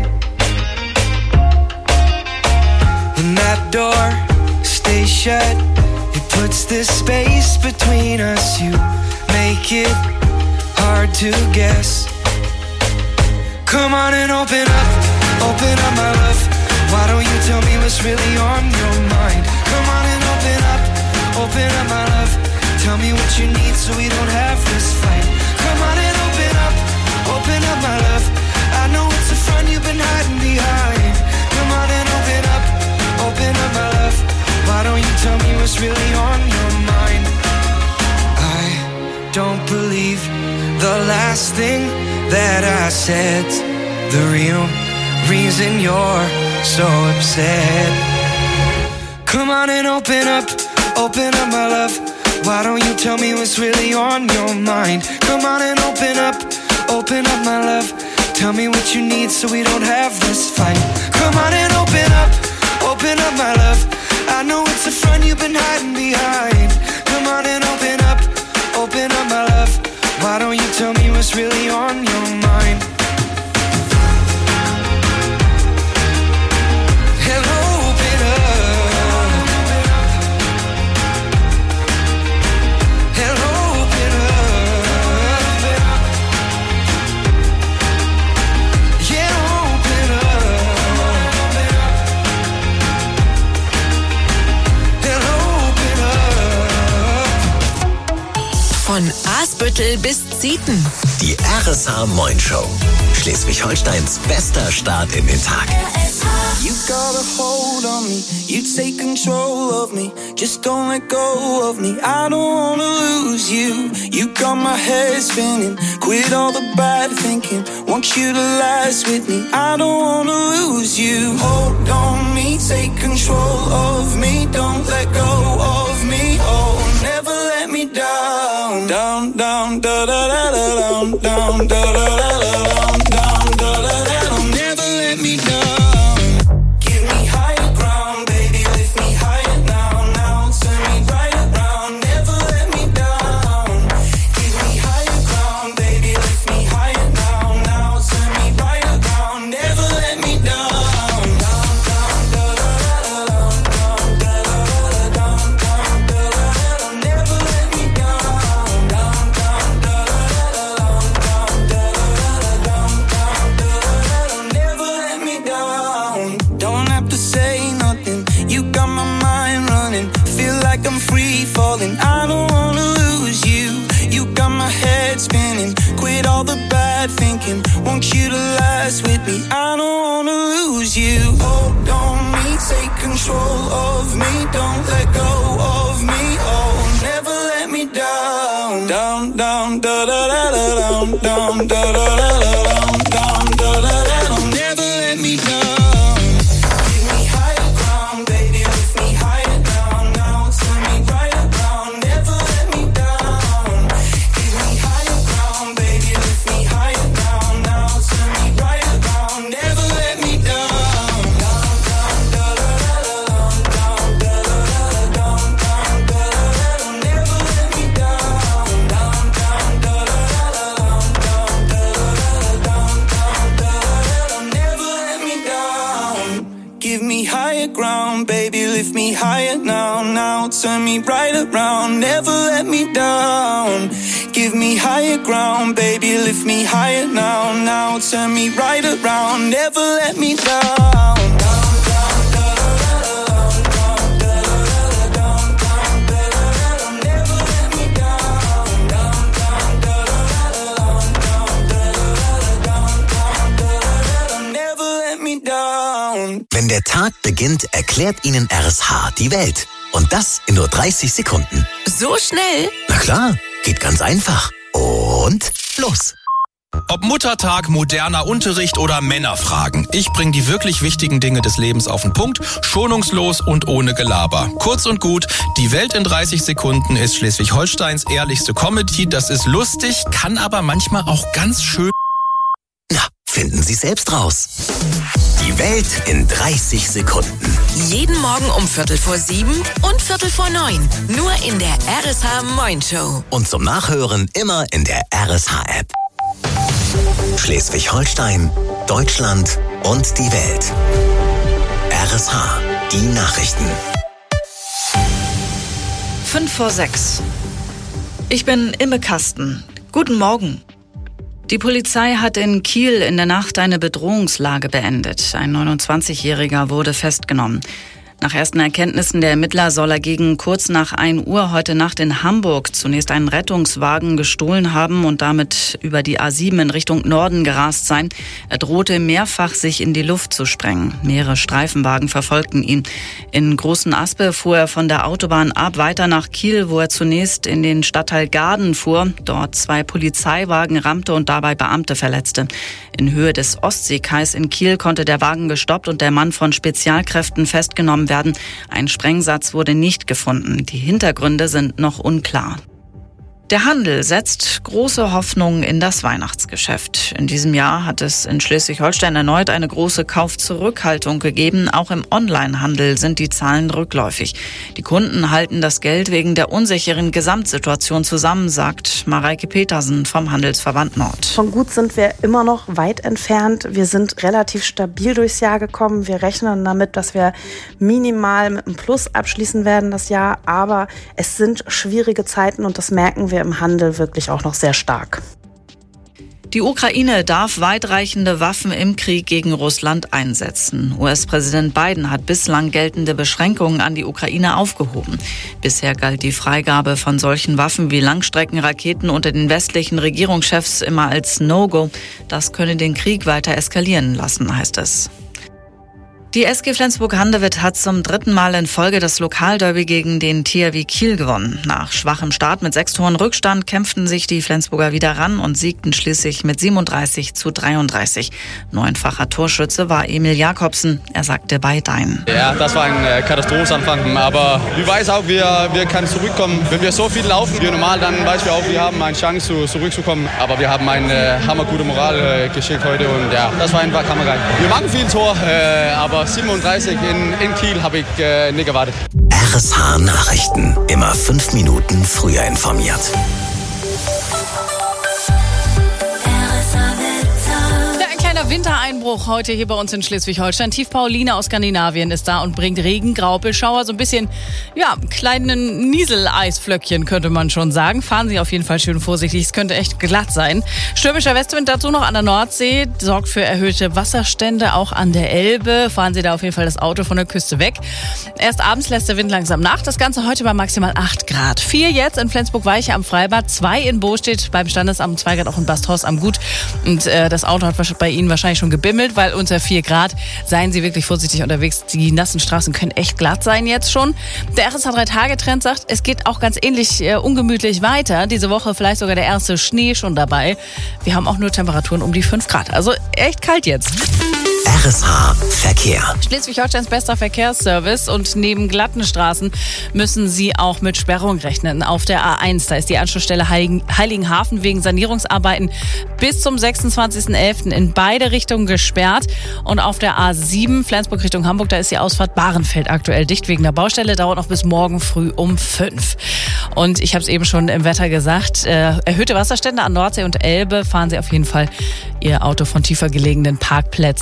When that door stays shut, it puts this space between us. You make it hard to guess. Come on and open up my love. Why don't you tell me what's really on your mind? Come on and open up my love. Tell me what you need so we don't have this fight. Come on and open up my love. I know it's the front you've been hiding behind. Come on and open up my love. Why don't you tell me what's really on your mind? I don't believe the last thing that I said. The real reason you're so upset. Come on and open up my love. Why don't you tell me what's really on your mind? Come on and open up my love. Tell me what you need so we don't have this fight. Come on and open up my love. I know it's the front you've been hiding behind. Come on and open up my love. Why don't you tell me what's really on your mind? Von Aasbüttel bis Zieten. Die RSH Moin Show. Schleswig-Holsteins bester Start in den Tag. You got a hold on me, you take control of me. Just don't let go of me, I don't wanna lose you. You got my head spinning, quit all the bad thinking. Want you to last with me, I don't wanna lose you. Hold on me, take control of me. Don't let go of me, oh, never let me down. Down, down, da da da da, down, down, da da da da, down, down, da da da da. Never let me down. I don't wanna lose you. You got my head spinning, quit all the bad thinking. Want you to last with me, I don't wanna lose you. Hold on me, take control of me. Don't let go of me, oh, never let me down. Down, down, da da da da, down, down, da da da da, down, down, da da da da. Never let me down. Lift me higher now, now turn me right around, never let me down. give me higher ground, baby, lift me higher now, now turn me right around, never let me down. Wenn der Tag beginnt, erklärt Ihnen RSH die Welt. Und das in nur 30 Sekunden. So schnell? Na klar, geht ganz einfach. Und los! Ob Muttertag, moderner Unterricht oder Männerfragen. Ich bringe die wirklich wichtigen Dinge des Lebens auf den Punkt, schonungslos und ohne Gelaber. Kurz und gut, die Welt in 30 Sekunden ist Schleswig-Holsteins ehrlichste Comedy. Das ist lustig, kann aber manchmal auch ganz schön... Na, finden Sie selbst raus. Die Welt in 30 Sekunden. Jeden Morgen um 7:15 und 8:45. Nur in der RSH Moin Show. Und zum Nachhören immer in der RSH-App. Schleswig-Holstein, Deutschland und die Welt. RSH, die Nachrichten. 5:06. Ich bin Imme Kasten. Guten Morgen. Die Polizei hat in Kiel in der Nacht eine Bedrohungslage beendet. Ein 29-Jähriger wurde festgenommen. Nach ersten Erkenntnissen der Ermittler soll er gegen kurz nach 1 Uhr heute Nacht in Hamburg zunächst einen Rettungswagen gestohlen haben und damit über die A7 in Richtung Norden gerast sein. Er drohte mehrfach, sich in die Luft zu sprengen. Mehrere Streifenwagen verfolgten ihn. In Großen Aspe fuhr er von der Autobahn ab, weiter nach Kiel, wo er zunächst in den Stadtteil Gaden fuhr. Dort 2 Polizeiwagen rammte und dabei Beamte verletzte. In Höhe des Ostseekais in Kiel konnte der Wagen gestoppt und der Mann von Spezialkräften festgenommen werden. Ein Sprengsatz wurde nicht gefunden. Die Hintergründe sind noch unklar. Der Handel setzt große Hoffnungen in das Weihnachtsgeschäft. In diesem Jahr hat es in Schleswig-Holstein erneut eine große Kaufzurückhaltung gegeben. Auch im Onlinehandel sind die Zahlen rückläufig. Die Kunden halten das Geld wegen der unsicheren Gesamtsituation zusammen, sagt Mareike Petersen vom Handelsverband Nord. Von gut sind wir immer noch weit entfernt. Wir sind relativ stabil durchs Jahr gekommen. Wir rechnen damit, dass wir minimal mit einem Plus abschließen werden das Jahr. Aber es sind schwierige Zeiten und das merken wir im Handel wirklich auch noch sehr stark. Die Ukraine darf weitreichende Waffen im Krieg gegen Russland einsetzen. US-Präsident Biden hat bislang geltende Beschränkungen an die Ukraine aufgehoben. Bisher galt die Freigabe von solchen Waffen wie Langstreckenraketen unter den westlichen Regierungschefs immer als No-Go. Das könne den Krieg weiter eskalieren lassen, heißt es. Die SG Flensburg-Handewitt hat zum 3. Mal in Folge das Lokalderby gegen den THW Kiel gewonnen. Nach schwachem Start mit 6 Toren Rückstand kämpften sich die Flensburger wieder ran und siegten schließlich mit 37:33. 9-facher Torschütze war Emil Jakobsen. Er sagte bei Dein. Ja, das war ein Katastrophenanfang, aber ich weiß auch, wir können zurückkommen. Wenn wir so viel laufen wie normal, dann weiß wir auch, wir haben eine Chance zurückzukommen. Aber wir haben eine hammergute Moral geschickt heute und ja, das war einfach hammergeil. Wir machen viel Tor, aber 37 in Kiel habe ich nicht erwartet. RSH Nachrichten. Immer 5 Minuten früher informiert. Wintereinbruch heute hier bei uns in Schleswig-Holstein. Tief Pauline aus Skandinavien ist da und bringt Regen, Graupelschauer, so ein bisschen, ja, kleinen Nieseleisflöckchen könnte man schon sagen. Fahren Sie auf jeden Fall schön vorsichtig, es könnte echt glatt sein. Stürmischer Westwind dazu noch an der Nordsee, sorgt für erhöhte Wasserstände, auch an der Elbe. Fahren Sie da auf jeden Fall das Auto von der Küste weg. Erst abends lässt der Wind langsam nach. Das Ganze heute bei maximal 8 Grad. 4 jetzt in Flensburg-Weiche am Freibad, 2 in Bostedt beim Standesamt, 2 Grad auch in Basthorst am Gut. Und das Auto hat bei Ihnen wahrscheinlich schon gebimmelt, weil unter 4 Grad. Seien Sie wirklich vorsichtig unterwegs. Die nassen Straßen können echt glatt sein jetzt schon. Der RSH 3-Tage-Trend sagt, es geht auch ganz ähnlich ungemütlich weiter. Diese Woche vielleicht sogar der erste Schnee schon dabei. Wir haben auch nur Temperaturen um die 5 Grad. Also echt kalt jetzt. RSH Verkehr. Schleswig-Holsteins bester Verkehrsservice und neben glatten Straßen müssen Sie auch mit Sperrung rechnen. Auf der A1, da ist die Anschlussstelle Heiligenhafen wegen Sanierungsarbeiten bis zum 26.11. in beide Richtungen gesperrt. Und auf der A7 Flensburg Richtung Hamburg, da ist die Ausfahrt Bahrenfeld aktuell dicht wegen der Baustelle, dauert noch bis morgen früh um 5. Und ich habe es eben schon im Wetter gesagt, erhöhte Wasserstände an Nordsee und Elbe. Fahren Sie auf jeden Fall Ihr Auto von tiefer gelegenen Parkplätzen, zum Beispiel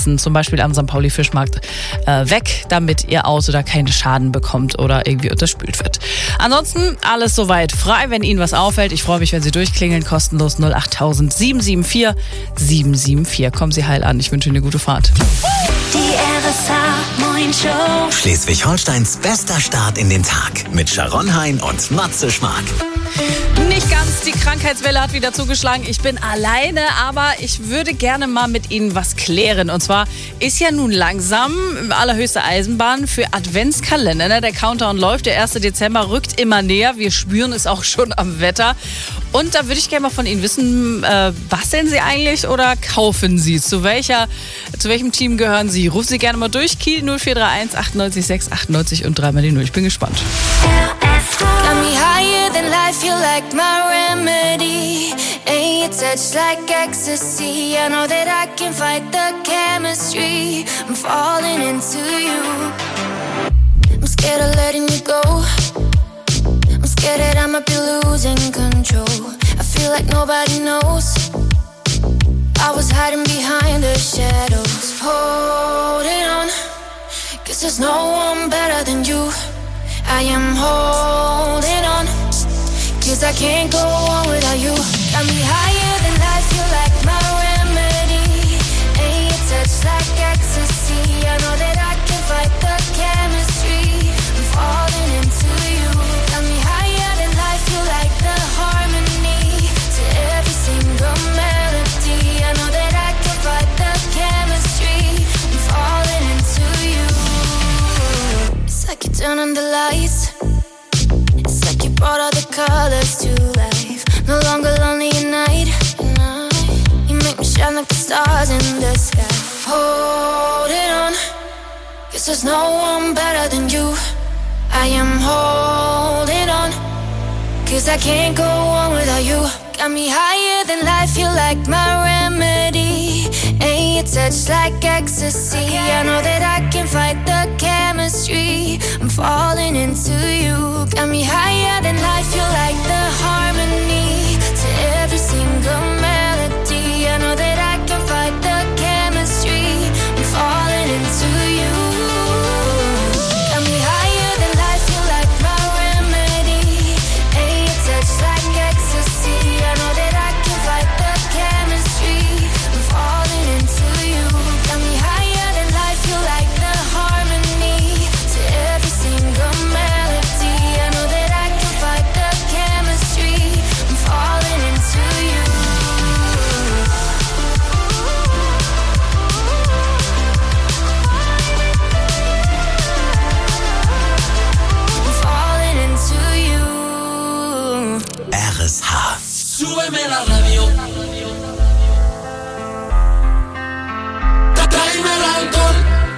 Beispiel am St. Pauli Fischmarkt weg, damit ihr Auto da keinen Schaden bekommt oder irgendwie unterspült wird. Ansonsten alles soweit frei, wenn Ihnen was auffällt. Ich freue mich, wenn Sie durchklingeln, kostenlos 08000 774 774. Kommen Sie heil an, ich wünsche Ihnen eine gute Fahrt. Die RSA Morning Show. Schleswig-Holsteins bester Start in den Tag mit Sharon Hein und Matze Schmark. Nicht ganz, die Krankheitswelle hat wieder zugeschlagen. Ich bin alleine, aber ich würde gerne mal mit Ihnen was klären. Und zwar ist ja nun langsam allerhöchste Eisenbahn für Adventskalender. Ne? Der Countdown läuft, der 1. Dezember rückt immer näher. Wir spüren es auch schon am Wetter. Und da würde ich gerne mal von Ihnen wissen, basteln Sie eigentlich oder kaufen Sie? Zu welchem Team gehören Sie? Rufen Sie gerne mal durch. Kiel 0431 98 6 98 und 3 mal die 0. Ich bin gespannt. Got me higher than life, you're like my remedy. Ain't your touch like ecstasy. I know that I can fight the chemistry. I'm falling into you. I'm scared of letting you go. I'm scared that I might be losing control. I feel like nobody knows. I was hiding behind the shadows, holding on. Guess there's no one better than you. I am holding on, 'cause I can't go on without you. Got me higher than life, you're like my remedy. Ain't your touch like ecstasy. I know that I can fight the chemistry. I'm falling into you. Got me higher than life, you're like the harmony to every single melody. I know that I can fight the chemistry. I'm falling into you. It's like you turn on the lights. It's like you brought all the colors to life. No longer lonely at night. You make me shine like the stars in the sky. Hold it on, 'cause there's no one better than you. I am holding on, 'cause I can't go on without you. Got me higher than life, you're like my remedy. Ain't your touch like ecstasy. I know that I can fight the chemistry. I'm falling into you. Got me higher than life, you're like the harmony to every single melody. I know that I can fight the chemistry. I'm falling into you. Got me higher than life, you're like my remedy. Ain't your touch like ecstasy. I know that I can fight the chemistry. I'm falling into you. Got me higher than life, you're like the harmony to every single melody. I know that I can fight the chemistry. I'm falling into you. I'm falling into you. RSH. Súbeme la radio. Tráeme el alcohol.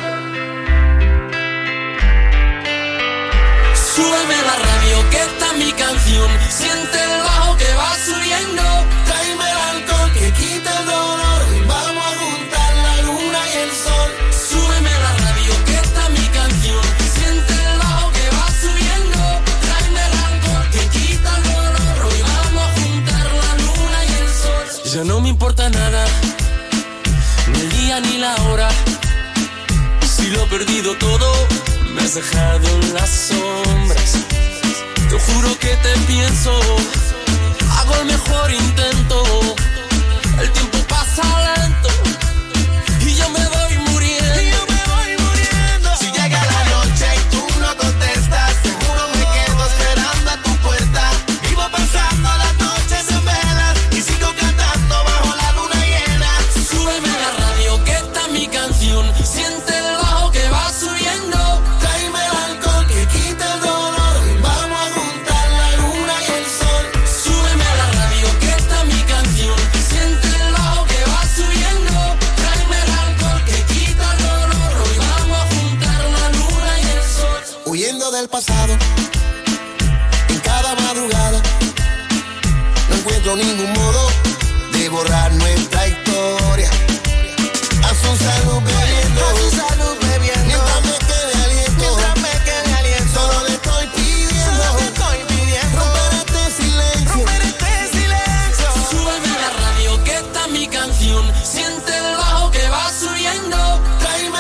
Súbeme la radio, que esta es mi canción. Siente el bajo que va subiendo. Tráeme el alcohol que quita el dolor. Y vamos a juntar la luna y el sol. Súbeme la radio, que esta es mi canción. Siente el bajo que va subiendo. Tráeme el alcohol que quita el dolor. Hoy vamos a juntar la luna y el sol. Ya no me importa nada, ni el día ni la hora. Si lo he perdido todo, me has dejado en las sombras. Te juro que te pienso, hago el mejor intento. El tiempo pasa lento y yo me voy muriendo. Si llega la noche y tú no contestas, seguro me quedo esperando a tu puerta. Vivo pasando las noches en velas y sigo cantando bajo la luna llena. Súbeme la radio, que esta es mi canción. Siente el bajo que va subiendo. Tráeme el alcohol que quita el dolor. Y vamos a juntar la luna y el sol. Súbeme la radio, que esta es mi canción. Siente el bajo que va subiendo. Tráeme el alcohol que quita el dolor. Hoy vamos a juntar la luna y el sol. Huyendo del pasado, en cada madrugada, no encuentro ningún modo de borrar nuestra historia. A su salud bebiendo, mientras me quede aliento, solo le estoy pidiendo, romper este silencio. Súbeme la radio, que esta es mi canción. Siente el bajo que va subiendo. Tráeme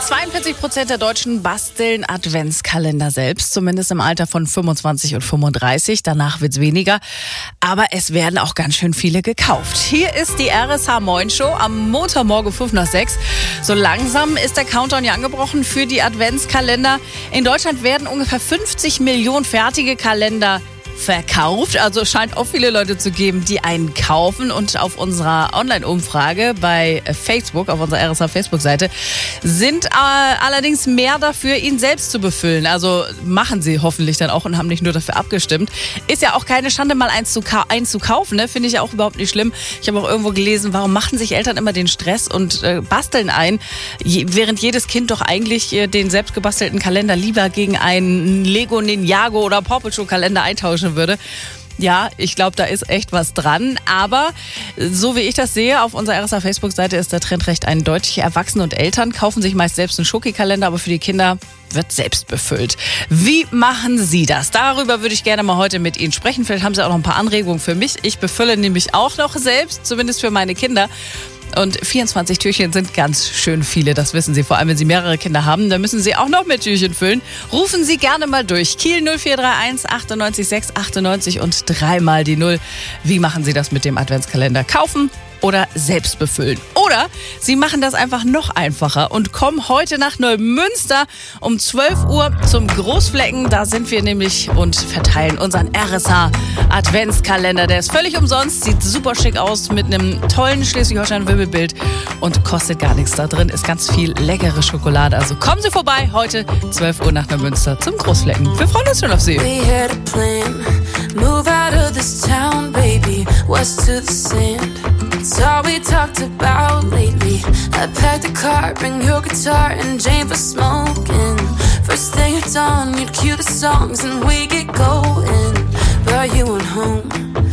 42% der Deutschen basteln Adventskalender selbst, zumindest im Alter von 25 und 35. Danach wird's weniger, aber es werden auch ganz schön viele gekauft. Hier ist die RSH Moin Show am Montagmorgen 5:05. So langsam ist der Countdown ja angebrochen für die Adventskalender. In Deutschland werden ungefähr 50 Millionen fertige Kalender verkauft. Also es scheint auch viele Leute zu geben, die einen kaufen. Und auf unserer Online-Umfrage bei Facebook, auf unserer RSH-Facebook-Seite, sind allerdings mehr dafür, ihn selbst zu befüllen. Also machen sie hoffentlich dann auch und haben nicht nur dafür abgestimmt. Ist ja auch keine Schande, mal einen zu kaufen, ne? Finde ich ja auch überhaupt nicht schlimm. Ich habe auch irgendwo gelesen, warum machen sich Eltern immer den Stress und basteln ein, während jedes Kind doch eigentlich den selbst gebastelten Kalender lieber gegen einen Lego, Ninjago oder Paw Patrol Kalender eintauschen würde. Ja, ich glaube, da ist echt was dran. Aber so wie ich das sehe, auf unserer RSH-Facebook-Seite ist der Trend recht eindeutig. Erwachsene und Eltern kaufen sich meist selbst einen Schoki-Kalender, aber für die Kinder wird selbst befüllt. Wie machen Sie das? Darüber würde ich gerne mal heute mit Ihnen sprechen. Vielleicht haben Sie auch noch ein paar Anregungen für mich. Ich befülle nämlich auch noch selbst, zumindest für meine Kinder. Und 24 Türchen sind ganz schön viele, das wissen Sie. Vor allem, wenn Sie mehrere Kinder haben, dann müssen Sie auch noch mehr Türchen füllen. Rufen Sie gerne mal durch. Kiel 0431 98 6 98 und 3 mal die 0. Wie machen Sie das mit dem Adventskalender? Kaufen oder selbst befüllen? Oder Sie machen das einfach noch einfacher und kommen heute nach Neumünster um 12 Uhr zum Großflecken. Da sind wir nämlich und verteilen unseren RSH Adventskalender. Der ist völlig umsonst, sieht super schick aus mit einem tollen Schleswig-Holstein-Wimmelbild und kostet gar nichts. Da drin ist ganz viel leckere Schokolade. Also kommen Sie vorbei, heute 12 Uhr nach Neumünster zum Großflecken. Wir freuen uns schon auf Sie. We had a plan, move out of this town, baby, west to the sand. It's all we talked about lately. I packed the car, bring your guitar and Jane for smoking. First thing at dawn, you'd cue the songs and we get going. Brought you on home,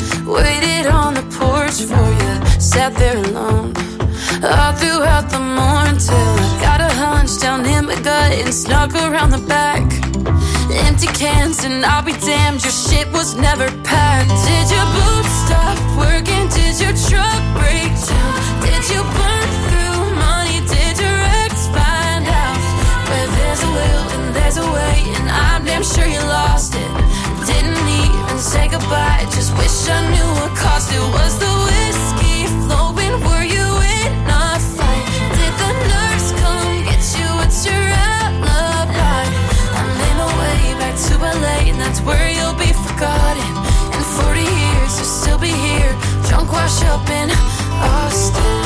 waited on the porch for you, sat there alone. All throughout the morning till I got a hunch down in my gut and snuck around the back. Empty cans and I'll be damned, your shit was never packed. Did your boots stop working? Did your truck break down? Did you burn through money? Did your ex find out? Where there's a will and there's a way, and I'm damn sure you lost it. Didn't even say goodbye, just wish I knew what caused it. Was the whiskey flowing? Were you in a fight? Did the nurse come get you? What's your alibi? I made my way back to LA, and that's where you'll be forgotten. In 40 years, you'll still be here, drunk, wash up in Austin.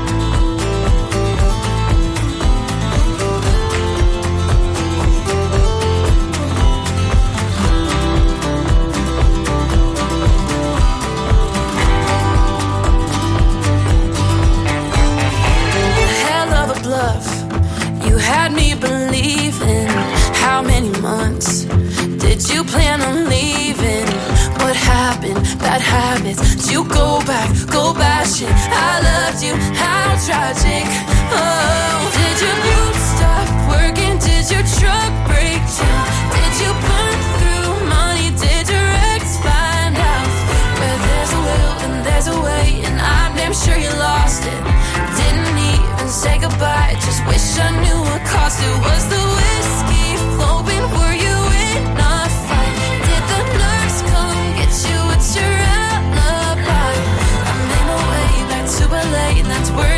You had me believing. How many months did you plan on leaving? What happened? Bad habits. Did you go back, go bashing? I loved you, how tragic. Oh, did your boots stop working? Did your truck break down? Did you burn through money? Did your ex find out? Where there's a will and there's a way, and I'm damn sure you lost it. Didn't even say goodbye, just wish I knew what caused it.